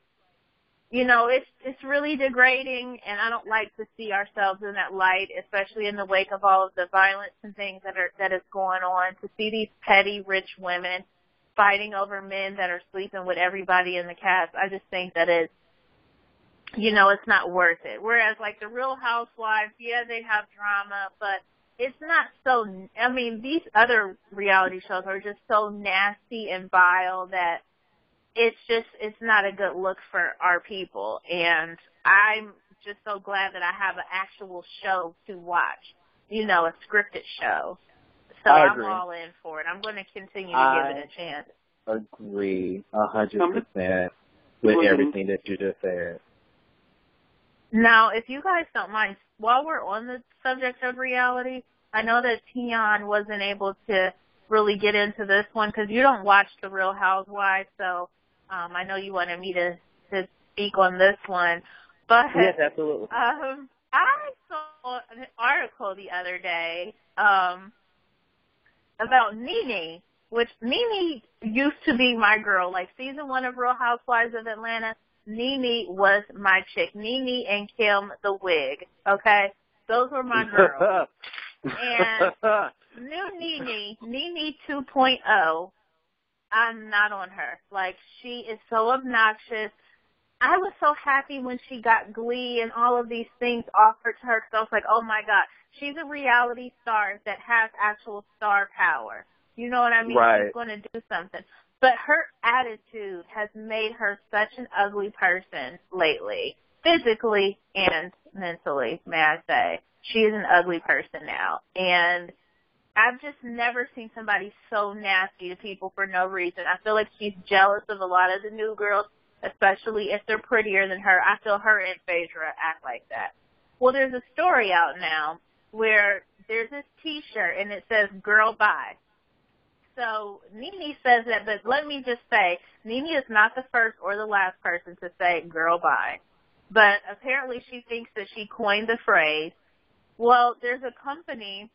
[SPEAKER 2] it's really degrading, and I don't like to see ourselves in that light, especially in the wake of all of the violence and things that is going on. To see these petty, rich women fighting over men that are sleeping with everybody in the cast, I just think that it's not worth it. Whereas, the Real Housewives, they have drama, but it's not so, these other reality shows are just so nasty and vile that it's not a good look for our people. And I'm just so glad that I have an actual show to watch, a scripted show. So I'm all in for it. I'm going to continue to give it a chance.
[SPEAKER 1] Agree 100% with everything that you just said.
[SPEAKER 2] Now, if you guys don't mind, while we're on the subject of reality, I know that Tion wasn't able to really get into this one because you don't watch The Real Housewives, so I know you wanted me to speak on this one. But
[SPEAKER 1] yes, absolutely.
[SPEAKER 2] I saw an article the other day about Nene, which Nene used to be my girl. Season 1 of Real Housewives of Atlanta, Nene was my chick. Nene and Kim the Wig, okay? Those were my girls. And new Nene 2.0, I'm not on her. She is so obnoxious. I was so happy when she got Glee and all of these things offered to her because I was like, oh, my God, she's a reality star that has actual star power. You know what I mean?
[SPEAKER 1] Right.
[SPEAKER 2] She's going to do something. But her attitude has made her such an ugly person lately, physically and mentally, may I say. She is an ugly person now. And I've just never seen somebody so nasty to people for no reason. I feel like she's jealous of a lot of the new girls, especially if they're prettier than her. I feel her and Phaedra act like that. Well, there's a story out now where there's this T-shirt, and it says, girl, bye. So Nene says that, but let me just say, Nene is not the first or the last person to say, girl, bye. But apparently she thinks that she coined the phrase. Well, there's a company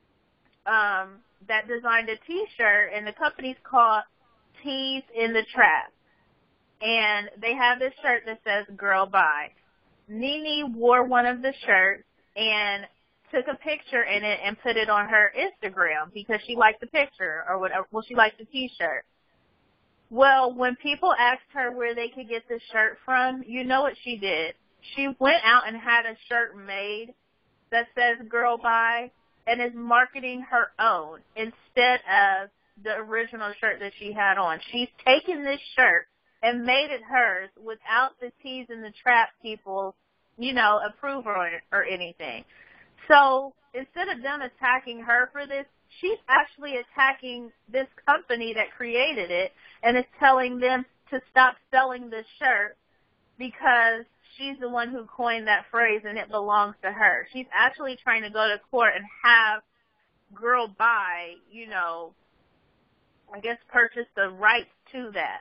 [SPEAKER 2] that designed a T-shirt, and the company's called Tease in the Trap. And they have this shirt that says, girl, bye. Nene wore one of the shirts and took a picture in it and put it on her Instagram because she liked the picture or whatever. Well, she liked the T-shirt. Well, when people asked her where they could get this shirt from, you know what she did? She went out and had a shirt made that says girl bye and is marketing her own instead of the original shirt that she had on. She's taken this shirt and made it hers without the Tease in the Trap people, approve or anything. So instead of them attacking her for this, she's actually attacking this company that created it and is telling them to stop selling this shirt because she's the one who coined that phrase and it belongs to her. She's actually trying to go to court and have Girl Buy, I guess purchase the rights to that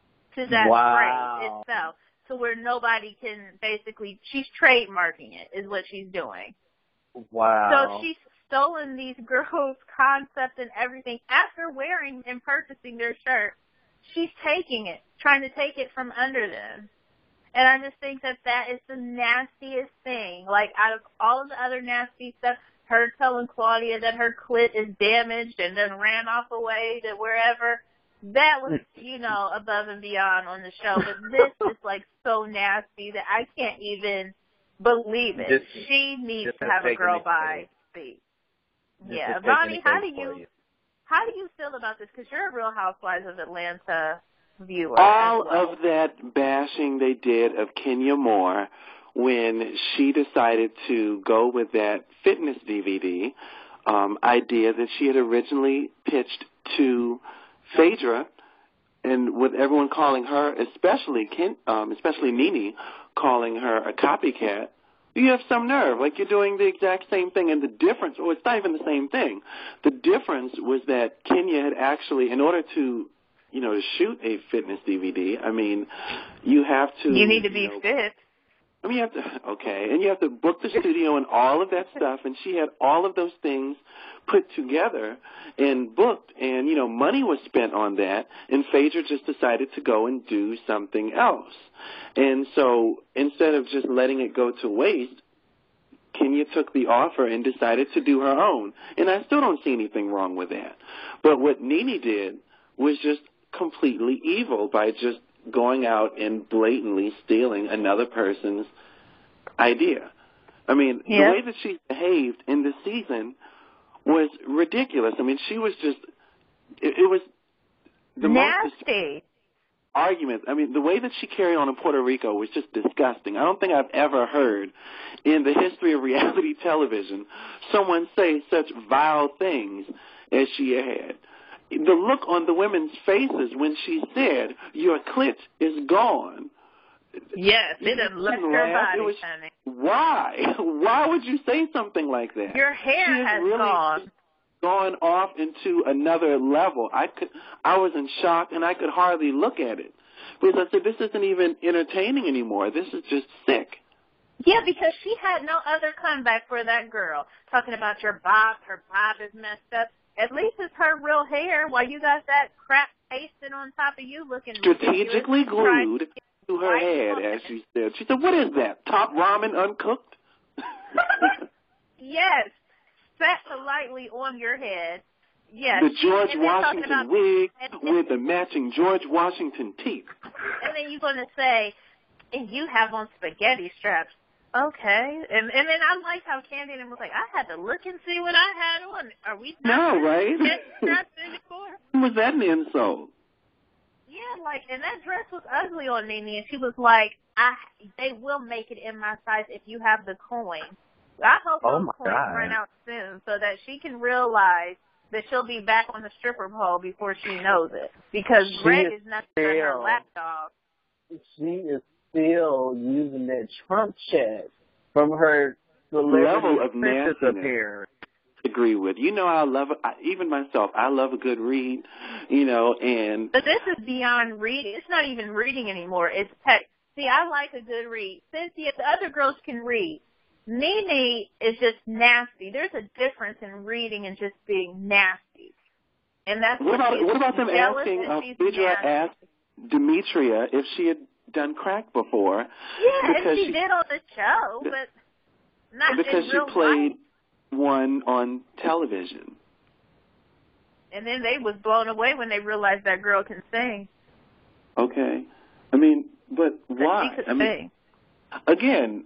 [SPEAKER 2] phrase itself, to where nobody can basically, she's trademarking it is what she's doing.
[SPEAKER 1] Wow.
[SPEAKER 2] So she's stolen these girls' concepts and everything after wearing and purchasing their shirt. She's taking it, trying to take it from under them. And I just think that is the nastiest thing. Like, out of all of the other nasty stuff, her telling Claudia that her clit is damaged and then ran off away to wherever, that was, above and beyond on the show. But this is, like, so nasty that I can't even believe it. She needs to have a Girl Buy speech. Yeah. Ronnie, how do you feel about this? Because you're a Real Housewives of Atlanta viewer.
[SPEAKER 3] All of that bashing they did of Kenya Moore when she decided to go with that fitness DVD idea that she had originally pitched to Phaedra, and with everyone calling her, especially Nene, calling her a copycat. You have some nerve, like you're doing the exact same thing. And the difference, it's not even the same thing. The difference was that Kenya had actually, in order to, to shoot a fitness DVD, you have to.
[SPEAKER 2] You need to be fit.
[SPEAKER 3] You have to, and you have to book the studio and all of that stuff, and she had all of those things put together and booked, and, money was spent on that, and Phaedra just decided to go and do something else. And so instead of just letting it go to waste, Kenya took the offer and decided to do her own. And I still don't see anything wrong with that. But what Nene did was just completely evil by just going out and blatantly stealing another person's idea. The way that she behaved in this season was ridiculous. She was just, it was the
[SPEAKER 2] nasty
[SPEAKER 3] arguments. The way that she carried on in Puerto Rico was just disgusting. I don't think I've ever heard in the history of reality television someone say such vile things as she had. The look on the women's faces when she said, "Your clit is gone."
[SPEAKER 2] Yes, it had left her body, honey.
[SPEAKER 3] Why? Why would you say something like that?
[SPEAKER 2] Your hair has really
[SPEAKER 3] gone off into another level. I was in shock, and I could hardly look at it. Because I said, this isn't even entertaining anymore. This is just sick.
[SPEAKER 2] Yeah, because she had no other comeback for that girl. Talking about her bob is messed up. At least it's her real hair, while you got that crap pasted on top of you looking
[SPEAKER 3] strategically glued to her head, as she said. She said, what is that, top ramen uncooked?
[SPEAKER 2] Yes, set lightly on your head. Yes.
[SPEAKER 3] The George Washington wig with the matching George Washington teeth.
[SPEAKER 2] And then you're going to say, and you have on spaghetti straps. Okay. And then I liked how Candy was like, I had to look and see what I had on. Are we not
[SPEAKER 3] right?
[SPEAKER 2] straps anymore?
[SPEAKER 3] Was that an insult?
[SPEAKER 2] Yeah, and that dress was ugly on Nene, and she was like, they will make it in my size if you have the coin. I hope those coins run out soon so that she can realize that she'll be back on the stripper pole before she knows it. Because Greg is nothing but her lapdog.
[SPEAKER 1] She is still using that Trump check from her
[SPEAKER 3] level of
[SPEAKER 1] princess appearance.
[SPEAKER 3] Agree with. I love it. Even myself, I love a good read, and...
[SPEAKER 2] But this is beyond reading. It's not even reading anymore. It's text. See, I like a good read. Cynthia, the other girls can read. Nene is just nasty. There's a difference in reading and just being nasty. And that's
[SPEAKER 3] what about them asking, Phaedra asked Demetria if she had done crack before.
[SPEAKER 2] Yeah, and she did on the show, but not
[SPEAKER 3] because
[SPEAKER 2] in real
[SPEAKER 3] she played
[SPEAKER 2] life.
[SPEAKER 3] One on television.
[SPEAKER 2] And then they was blown away when they realized that girl can sing.
[SPEAKER 3] Okay. But why?
[SPEAKER 2] She could sing.
[SPEAKER 3] Again,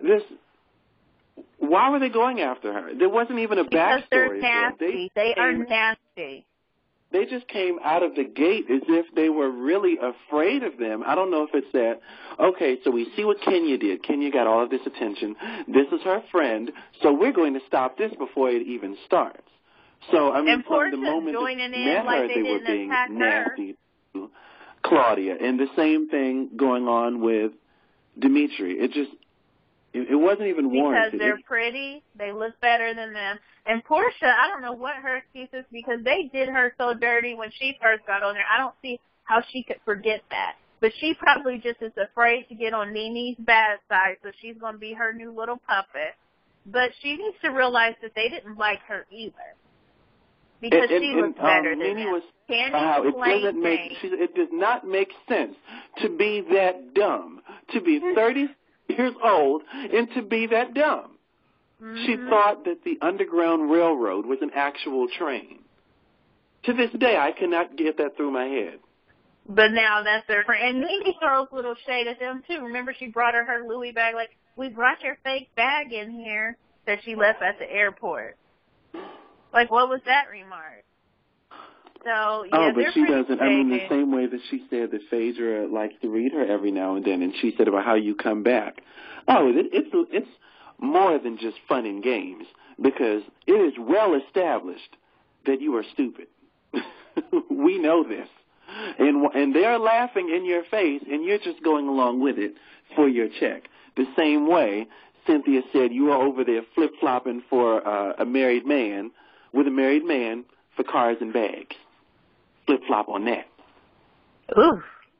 [SPEAKER 3] why were they going after her? There wasn't even a backstory.
[SPEAKER 2] Because they're nasty. They are nasty.
[SPEAKER 3] they just came out of the gate as if they were really afraid of them. I don't know if it's that, okay, so we see what Kenya did. Kenya got all of this attention. This is her friend, so we're going to stop this before it even starts. So, I mean, from the moment they met her, they were being nasty to Claudia. And the same thing going on with Dimitri. It wasn't even warranted.
[SPEAKER 2] Because they're pretty, they look better than them. And Portia, I don't know what her excuse is because they did her so dirty when she first got on there. I don't see how she could forget that. But she probably just is afraid to get on NeNe's bad side, so she's going to be her new little puppet. But she needs to realize that they didn't like her either. Because she looks better than them.
[SPEAKER 3] It does not make sense to be that dumb, to be 30 years old and to be that dumb. Mm-hmm. She thought that the Underground Railroad was an actual train. To this day, I cannot get that through my head.
[SPEAKER 2] But now that's their friend. And NeNe throws a little shade at them, too. Remember, she brought her Louis bag, like, we brought your fake bag in here that she left at the airport. Like, what was that remark? So, yeah,
[SPEAKER 3] but she doesn't. I mean, the same way that she said that Phaedra likes to read her every now and then, and she said about how you come back. Oh, it's more than just fun and games, because it is well established that you are stupid. We know this. And they're laughing in your face, and you're just going along with it for your check. The same way Cynthia said you are over there flip-flopping for a married man, with a married man for cars and bags. Flip-flop on that.
[SPEAKER 2] Ooh.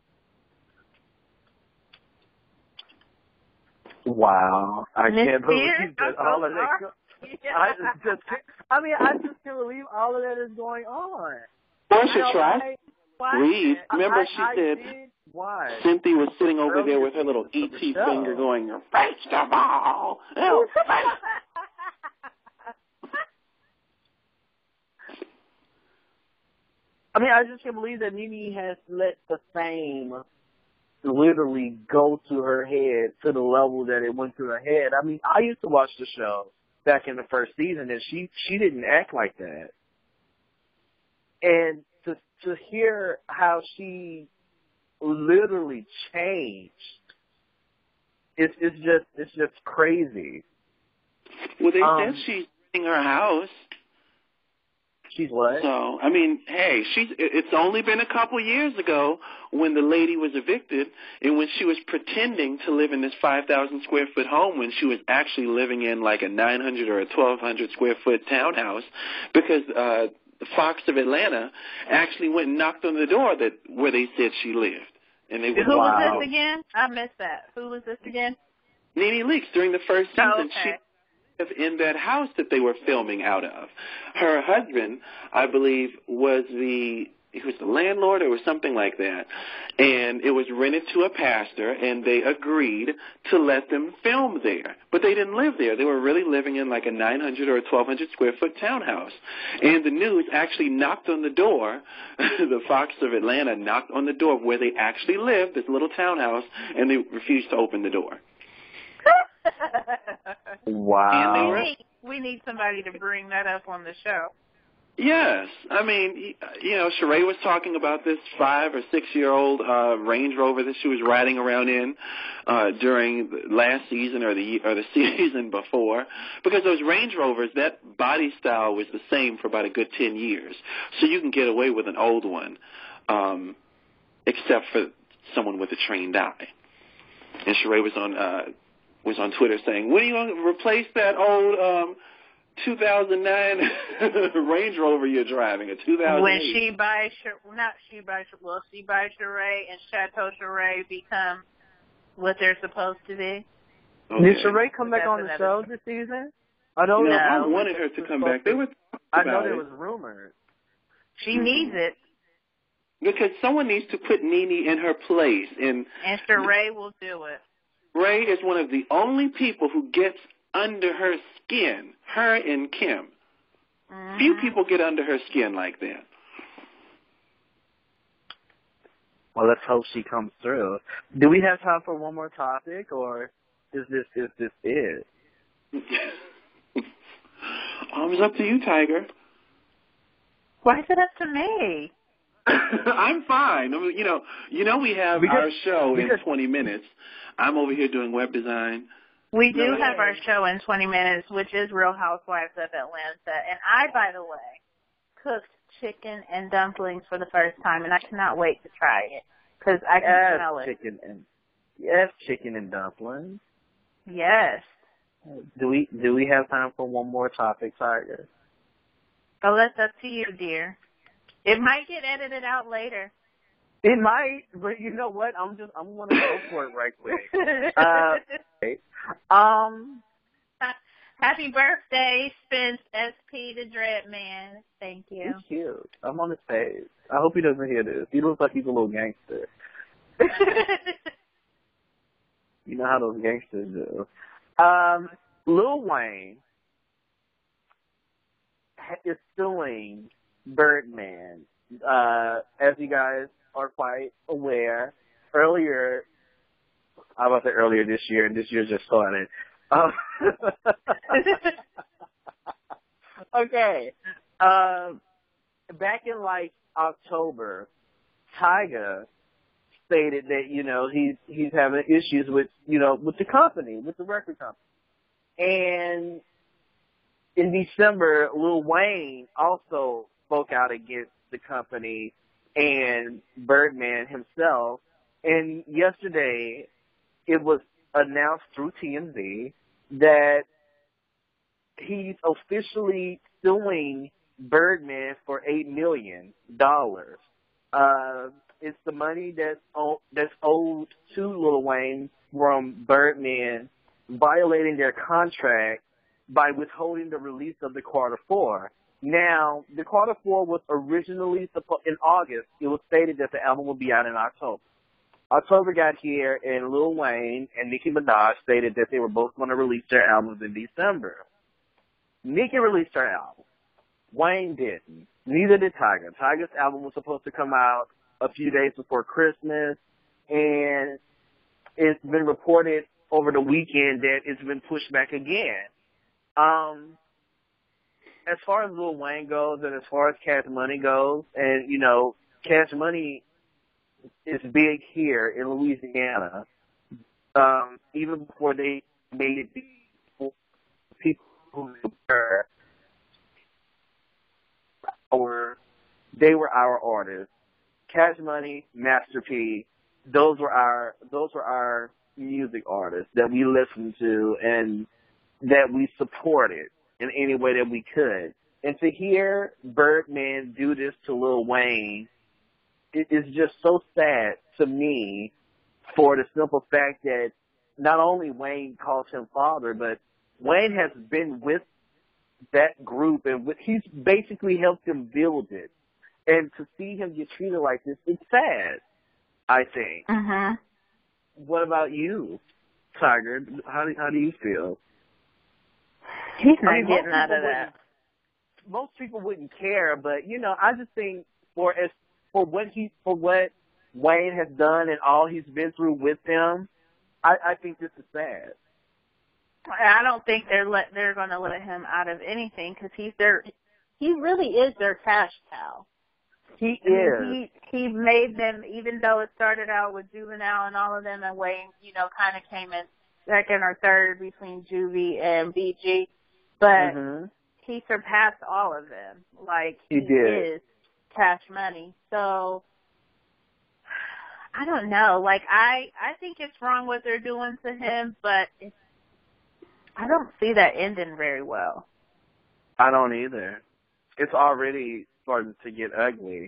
[SPEAKER 1] Wow. I can't believe that all of that.
[SPEAKER 2] Yeah.
[SPEAKER 1] I just can't believe all of that is going on.
[SPEAKER 3] Portia tried. Read. Remember she said Cynthia was sitting over there with her little E.T. finger going, vegetable.
[SPEAKER 1] I mean, I just can't believe that NeNe has let the fame literally go to her head to the level that it went to her head. I mean, I used to watch the show back in the first season, and she didn't act like that. And to hear how she literally changed, it's just crazy.
[SPEAKER 3] Well, they said she's renting her house.
[SPEAKER 1] She's what?
[SPEAKER 3] So, I mean, hey, it's only been a couple years ago when the lady was evicted and when she was pretending to live in this 5,000 square foot home when she was actually living in like a 900 or a 1,200 square foot townhouse because the Fox of Atlanta actually went and knocked on the door where they said she lived. And they went,
[SPEAKER 2] Who was this again? I missed that. Who was this again?
[SPEAKER 3] NeNe Leakes during the first season.
[SPEAKER 2] Oh, okay.
[SPEAKER 3] In that house that they were filming out of. Her husband, I believe, was the landlord or something like that, and it was rented to a pastor, and they agreed to let them film there. But they didn't live there. They were really living in like a 900 or a 1,200 square foot townhouse. And the news actually knocked on the door. The Fox of Atlanta knocked on the door where they actually lived, this little townhouse, and they refused to open the door.
[SPEAKER 1] Wow.
[SPEAKER 2] We need somebody to bring that up on the show.
[SPEAKER 3] Yes. I mean, Sheree was talking about this 5 or 6 year old Range Rover that she was riding around in during the last season or the season before, because those Range Rovers, that body style was the same for about a good 10 years. So you can get away with an old one, except for someone with a trained eye. And Sheree was on Twitter saying, when are you going to replace that old 2009 Range Rover you're driving, a 2008?
[SPEAKER 2] When she buys Sheree and Chateau Sheree become what they're supposed to be.
[SPEAKER 1] Okay. Did Sheree come back on the show this season? I
[SPEAKER 3] wanted her to come back.
[SPEAKER 1] I know there was rumors.
[SPEAKER 2] She needs it.
[SPEAKER 3] Because someone needs to put NeNe in her place. And
[SPEAKER 2] Sheree will do it.
[SPEAKER 3] Ray is one of the only people who gets under her skin, her and Kim. Mm-hmm. Few people get under her skin like that.
[SPEAKER 1] Well, let's hope she comes through. Do we have time for one more topic, or is this it?
[SPEAKER 3] It's up to you, Tiger.
[SPEAKER 2] Why is it up to me?
[SPEAKER 3] I'm fine. I mean, we have our show in 20 minutes. I'm over here doing web design.
[SPEAKER 2] We do have our show in 20 minutes, which is Real Housewives of Atlanta. And I, by the way, cooked chicken and dumplings for the first time, and I cannot wait to try it because I can smell it.
[SPEAKER 1] Chicken and dumplings.
[SPEAKER 2] Yes.
[SPEAKER 1] Do we have time for one more topic, Tiger?
[SPEAKER 2] Oh, that's up to you, dear. It might get edited out later.
[SPEAKER 1] It might, but you know what? I'm gonna go for it right quick.
[SPEAKER 2] Happy birthday, Spence SP the Dread Man. Thank you.
[SPEAKER 1] He's cute. I'm on his page. I hope he doesn't hear this. He looks like he's a little gangster. You know how those gangsters do. Lil Wayne is suing Birdman. As you guys are quite aware, earlier this year, and this year just started. Okay. Back in October, Tyga stated that, he's having issues with the company, with the record company. And in December, Lil Wayne also spoke out against the company and Birdman himself. And yesterday, it was announced through TMZ that he's officially suing Birdman for $8 million. It's the money that's owed to Lil Wayne from Birdman violating their contract by withholding the release of the Carter 4. Now, the Carter 4 was originally in August. It was stated that the album would be out in October. October got here, and Lil Wayne and Nicki Minaj stated that they were both going to release their albums in December. Nicki released her album. Wayne didn't. Neither did Tyga. Tyga's album was supposed to come out a few days before Christmas, and it's been reported over the weekend that it's been pushed back again. As far as Lil Wayne goes, and as far as Cash Money goes, and, Cash Money is big here in Louisiana. Even before they made it big, people who they were our artists. Cash Money, Master P, those were our music artists that we listened to and that we supported in any way that we could. And to hear Birdman do this to Lil Wayne, it is just so sad to me for the simple fact that not only Wayne calls him father, but Wayne has been with that group and he's basically helped him build it. And to see him get treated like this, it's sad, I think.
[SPEAKER 2] Mm-hmm.
[SPEAKER 1] What about you, Tiger? How do you feel?
[SPEAKER 2] He's not getting out of that.
[SPEAKER 1] Most people wouldn't care, but I just think for what Wayne has done and all he's been through with them, I think this is sad.
[SPEAKER 2] I don't think they're going to let him out of anything because he really is their cash cow.
[SPEAKER 1] He is.
[SPEAKER 2] He made them, even though it started out with Juvenile and all of them, and Wayne, kind of came in second or third between Juvie and BG, but he surpassed all of them. He is Cash Money. So I don't know. I think it's wrong what they're doing to him, but I don't see that ending very well.
[SPEAKER 1] I don't either. It's already starting to get ugly.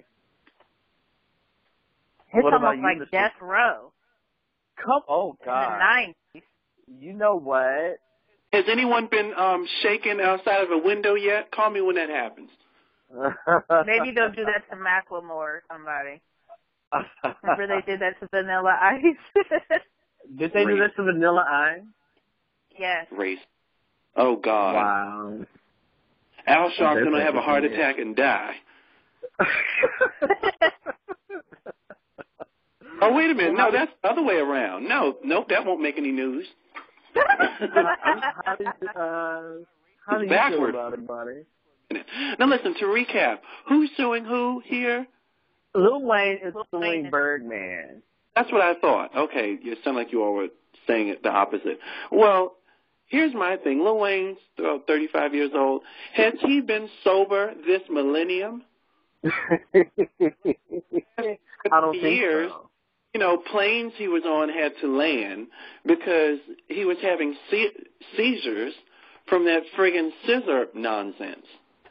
[SPEAKER 2] It's almost like Death Row.
[SPEAKER 1] Oh, God.
[SPEAKER 2] In the 90s.
[SPEAKER 1] You know what?
[SPEAKER 3] Has anyone been shaken outside of a window yet? Call me when that happens.
[SPEAKER 2] Maybe they'll do that to Macklemore or somebody. Remember they did that to Vanilla Ice?
[SPEAKER 1] Did they do that to Vanilla Ice?
[SPEAKER 2] Yes.
[SPEAKER 3] Race. Oh, God.
[SPEAKER 1] Wow.
[SPEAKER 3] Al Sharp's going to have a heart attack and die. Oh, wait a minute. No, that's the other way around. No, that won't make any news.
[SPEAKER 1] How do you feel about it, buddy?
[SPEAKER 3] Now, listen, to recap, who's suing who here?
[SPEAKER 1] Lil Wayne is suing Birdman.
[SPEAKER 3] That's what I thought. Okay, you sound like you all were saying it the opposite. Well, here's my thing. Lil Wayne's 35 years old. Has he been sober this millennium?
[SPEAKER 1] I don't think so.
[SPEAKER 3] You know, planes he was on had to land because he was having seizures from that friggin' scissor nonsense.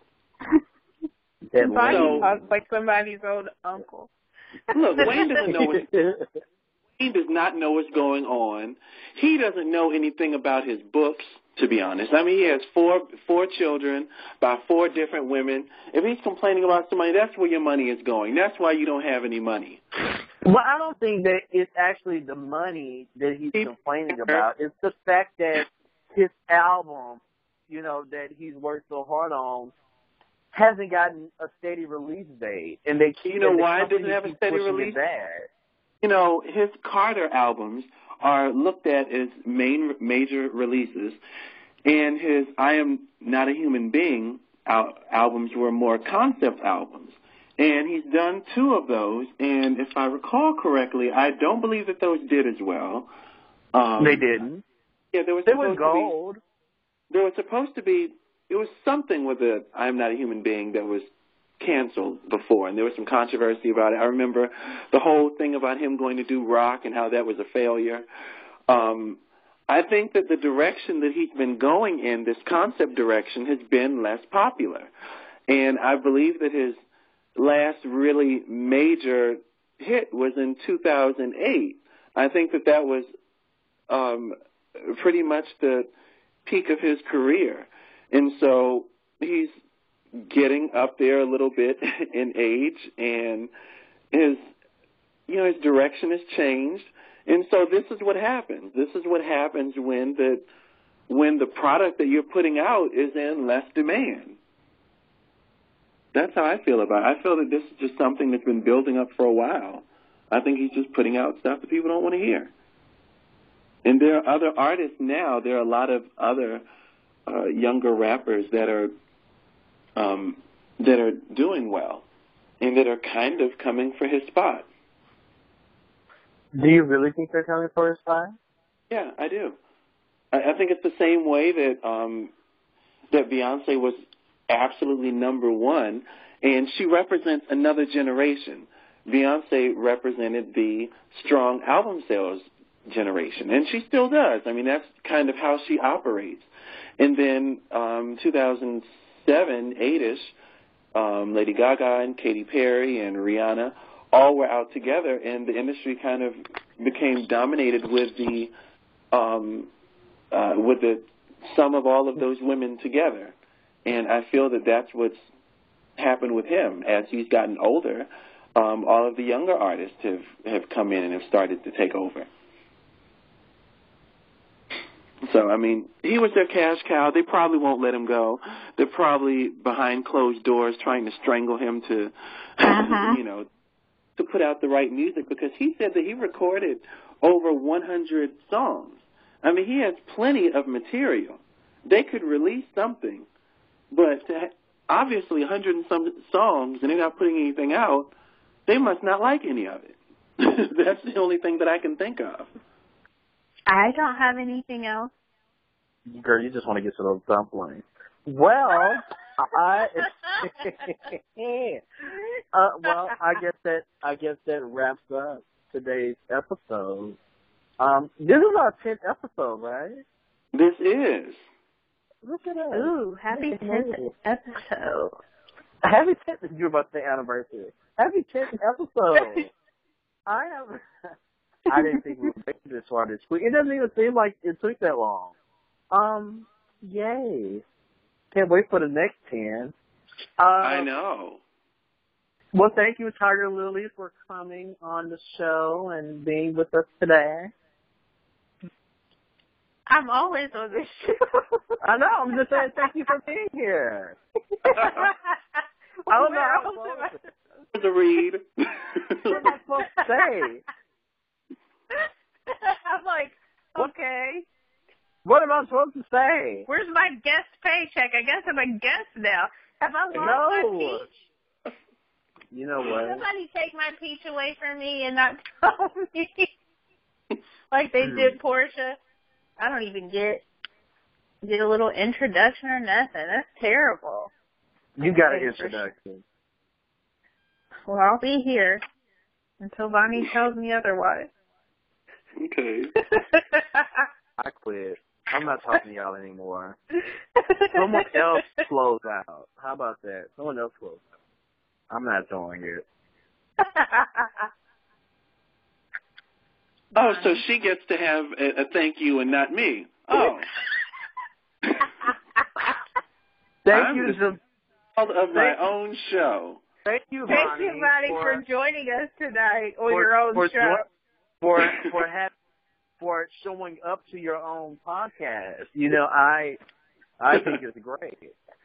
[SPEAKER 2] Like somebody's old uncle.
[SPEAKER 3] Look, Wayne doesn't know Wayne does not know what's going on. He doesn't know anything about his books, to be honest. I mean, he has four children by 4 different women. If he's complaining about somebody, that's where your money is going. That's why you don't have any money.
[SPEAKER 1] Well, I don't think that it's actually the money that he's complaining about. It's the fact that his album, you know, that he's worked so hard on, hasn't gotten a steady release date. And they keep,
[SPEAKER 3] you know why it doesn't have a steady release? You know, his Carter albums are looked at as major releases, and his I Am Not a Human Being albums were more concept albums. And he's done 2 of those, and if I recall correctly, I don't believe that those did as well.
[SPEAKER 1] They didn't.
[SPEAKER 3] Yeah, there was gold. There was supposed to be, it was something with the I Am Not a Human Being that was canceled before, and there was some controversy about it. I remember the whole thing about him going to do rock and how that was a failure. I think that the direction that he's been going in, this concept direction, has been less popular. And I believe that his last really major hit was in 2008. I think that was pretty much the peak of his career. And so he's getting up there a little bit in age, and his direction has changed. And so this is what happens. This is what happens when the product that you're putting out is in less demand. That's how I feel about it. I feel that this is just something that's been building up for a while. I think he's just putting out stuff that people don't want to hear. And there are other artists now. There are a lot of other younger rappers that are doing well and that are kind of coming for his spot.
[SPEAKER 1] Do you really think they're coming for his spot?
[SPEAKER 3] Yeah, I do. I think it's the same way that that Beyonce was absolutely number one, and she represents another generation. Beyonce represented the strong album sales generation, and she still does. I mean, that's kind of how she operates. And then 2007, 8-ish, Lady Gaga and Katy Perry and Rihanna all were out together, and the industry kind of became dominated with the sum of all of those women together. And I feel that that's what's happened with him. As he's gotten older, all of the younger artists have come in and have started to take over. So, I mean, he was their cash cow. They probably won't let him go. They're probably behind closed doors trying to strangle him to, to put out the right music, because he said that he recorded over 100 songs. I mean, he has plenty of material. They could release something, but obviously 100 and some songs, and they're not putting anything out, they must not like any of it. That's the only thing that I can think of.
[SPEAKER 2] I don't have anything else.
[SPEAKER 1] Girl, you just want to get to those dumplings. Well, I guess that wraps up today's episode. This is our 10th episode, right?
[SPEAKER 3] This is.
[SPEAKER 1] Look at us.
[SPEAKER 2] Ooh, happy 10th episode.
[SPEAKER 1] Happy 10th. You were about to say anniversary. Happy 10th episode. I didn't think we would make this far this week. It doesn't even seem like it took that long. Yay. Can't wait for the next 10.
[SPEAKER 3] I know.
[SPEAKER 1] Well, thank you, Tiger Lily, for coming on the show and being with us today.
[SPEAKER 2] I'm always on this show.
[SPEAKER 1] I know. I'm just saying thank you for being here. I don't know how
[SPEAKER 3] to read.
[SPEAKER 1] What am I supposed to say?
[SPEAKER 2] I'm like, okay.
[SPEAKER 1] What am I supposed to say?
[SPEAKER 2] Where's my guest paycheck? I guess I'm a guest now. Have I lost my peach?
[SPEAKER 1] You know what?
[SPEAKER 2] Somebody take my peach away from me and not tell me like they did Portia. I don't even get a little introduction or nothing. That's terrible.
[SPEAKER 1] You got an introduction.
[SPEAKER 2] Well, I'll be here until Bonnie tells me otherwise.
[SPEAKER 3] Okay.
[SPEAKER 1] I quit. I'm not talking to y'all anymore. Someone else close out. How about that? Someone else close out. I'm not doing it.
[SPEAKER 3] Oh, so she gets to have a thank you and not me. Oh.
[SPEAKER 1] Thank you to
[SPEAKER 3] of my own show.
[SPEAKER 1] Thank you,
[SPEAKER 2] Bonnie.
[SPEAKER 1] Thank you,
[SPEAKER 2] Bonnie, for joining us tonight on your own show.
[SPEAKER 1] For showing up to your own podcast. You know, I think it's great.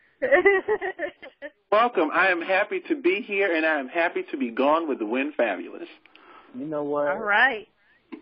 [SPEAKER 3] Welcome. I am happy to be here, and I am happy to be gone with the Wind Fabulous.
[SPEAKER 1] You know what?
[SPEAKER 2] All right.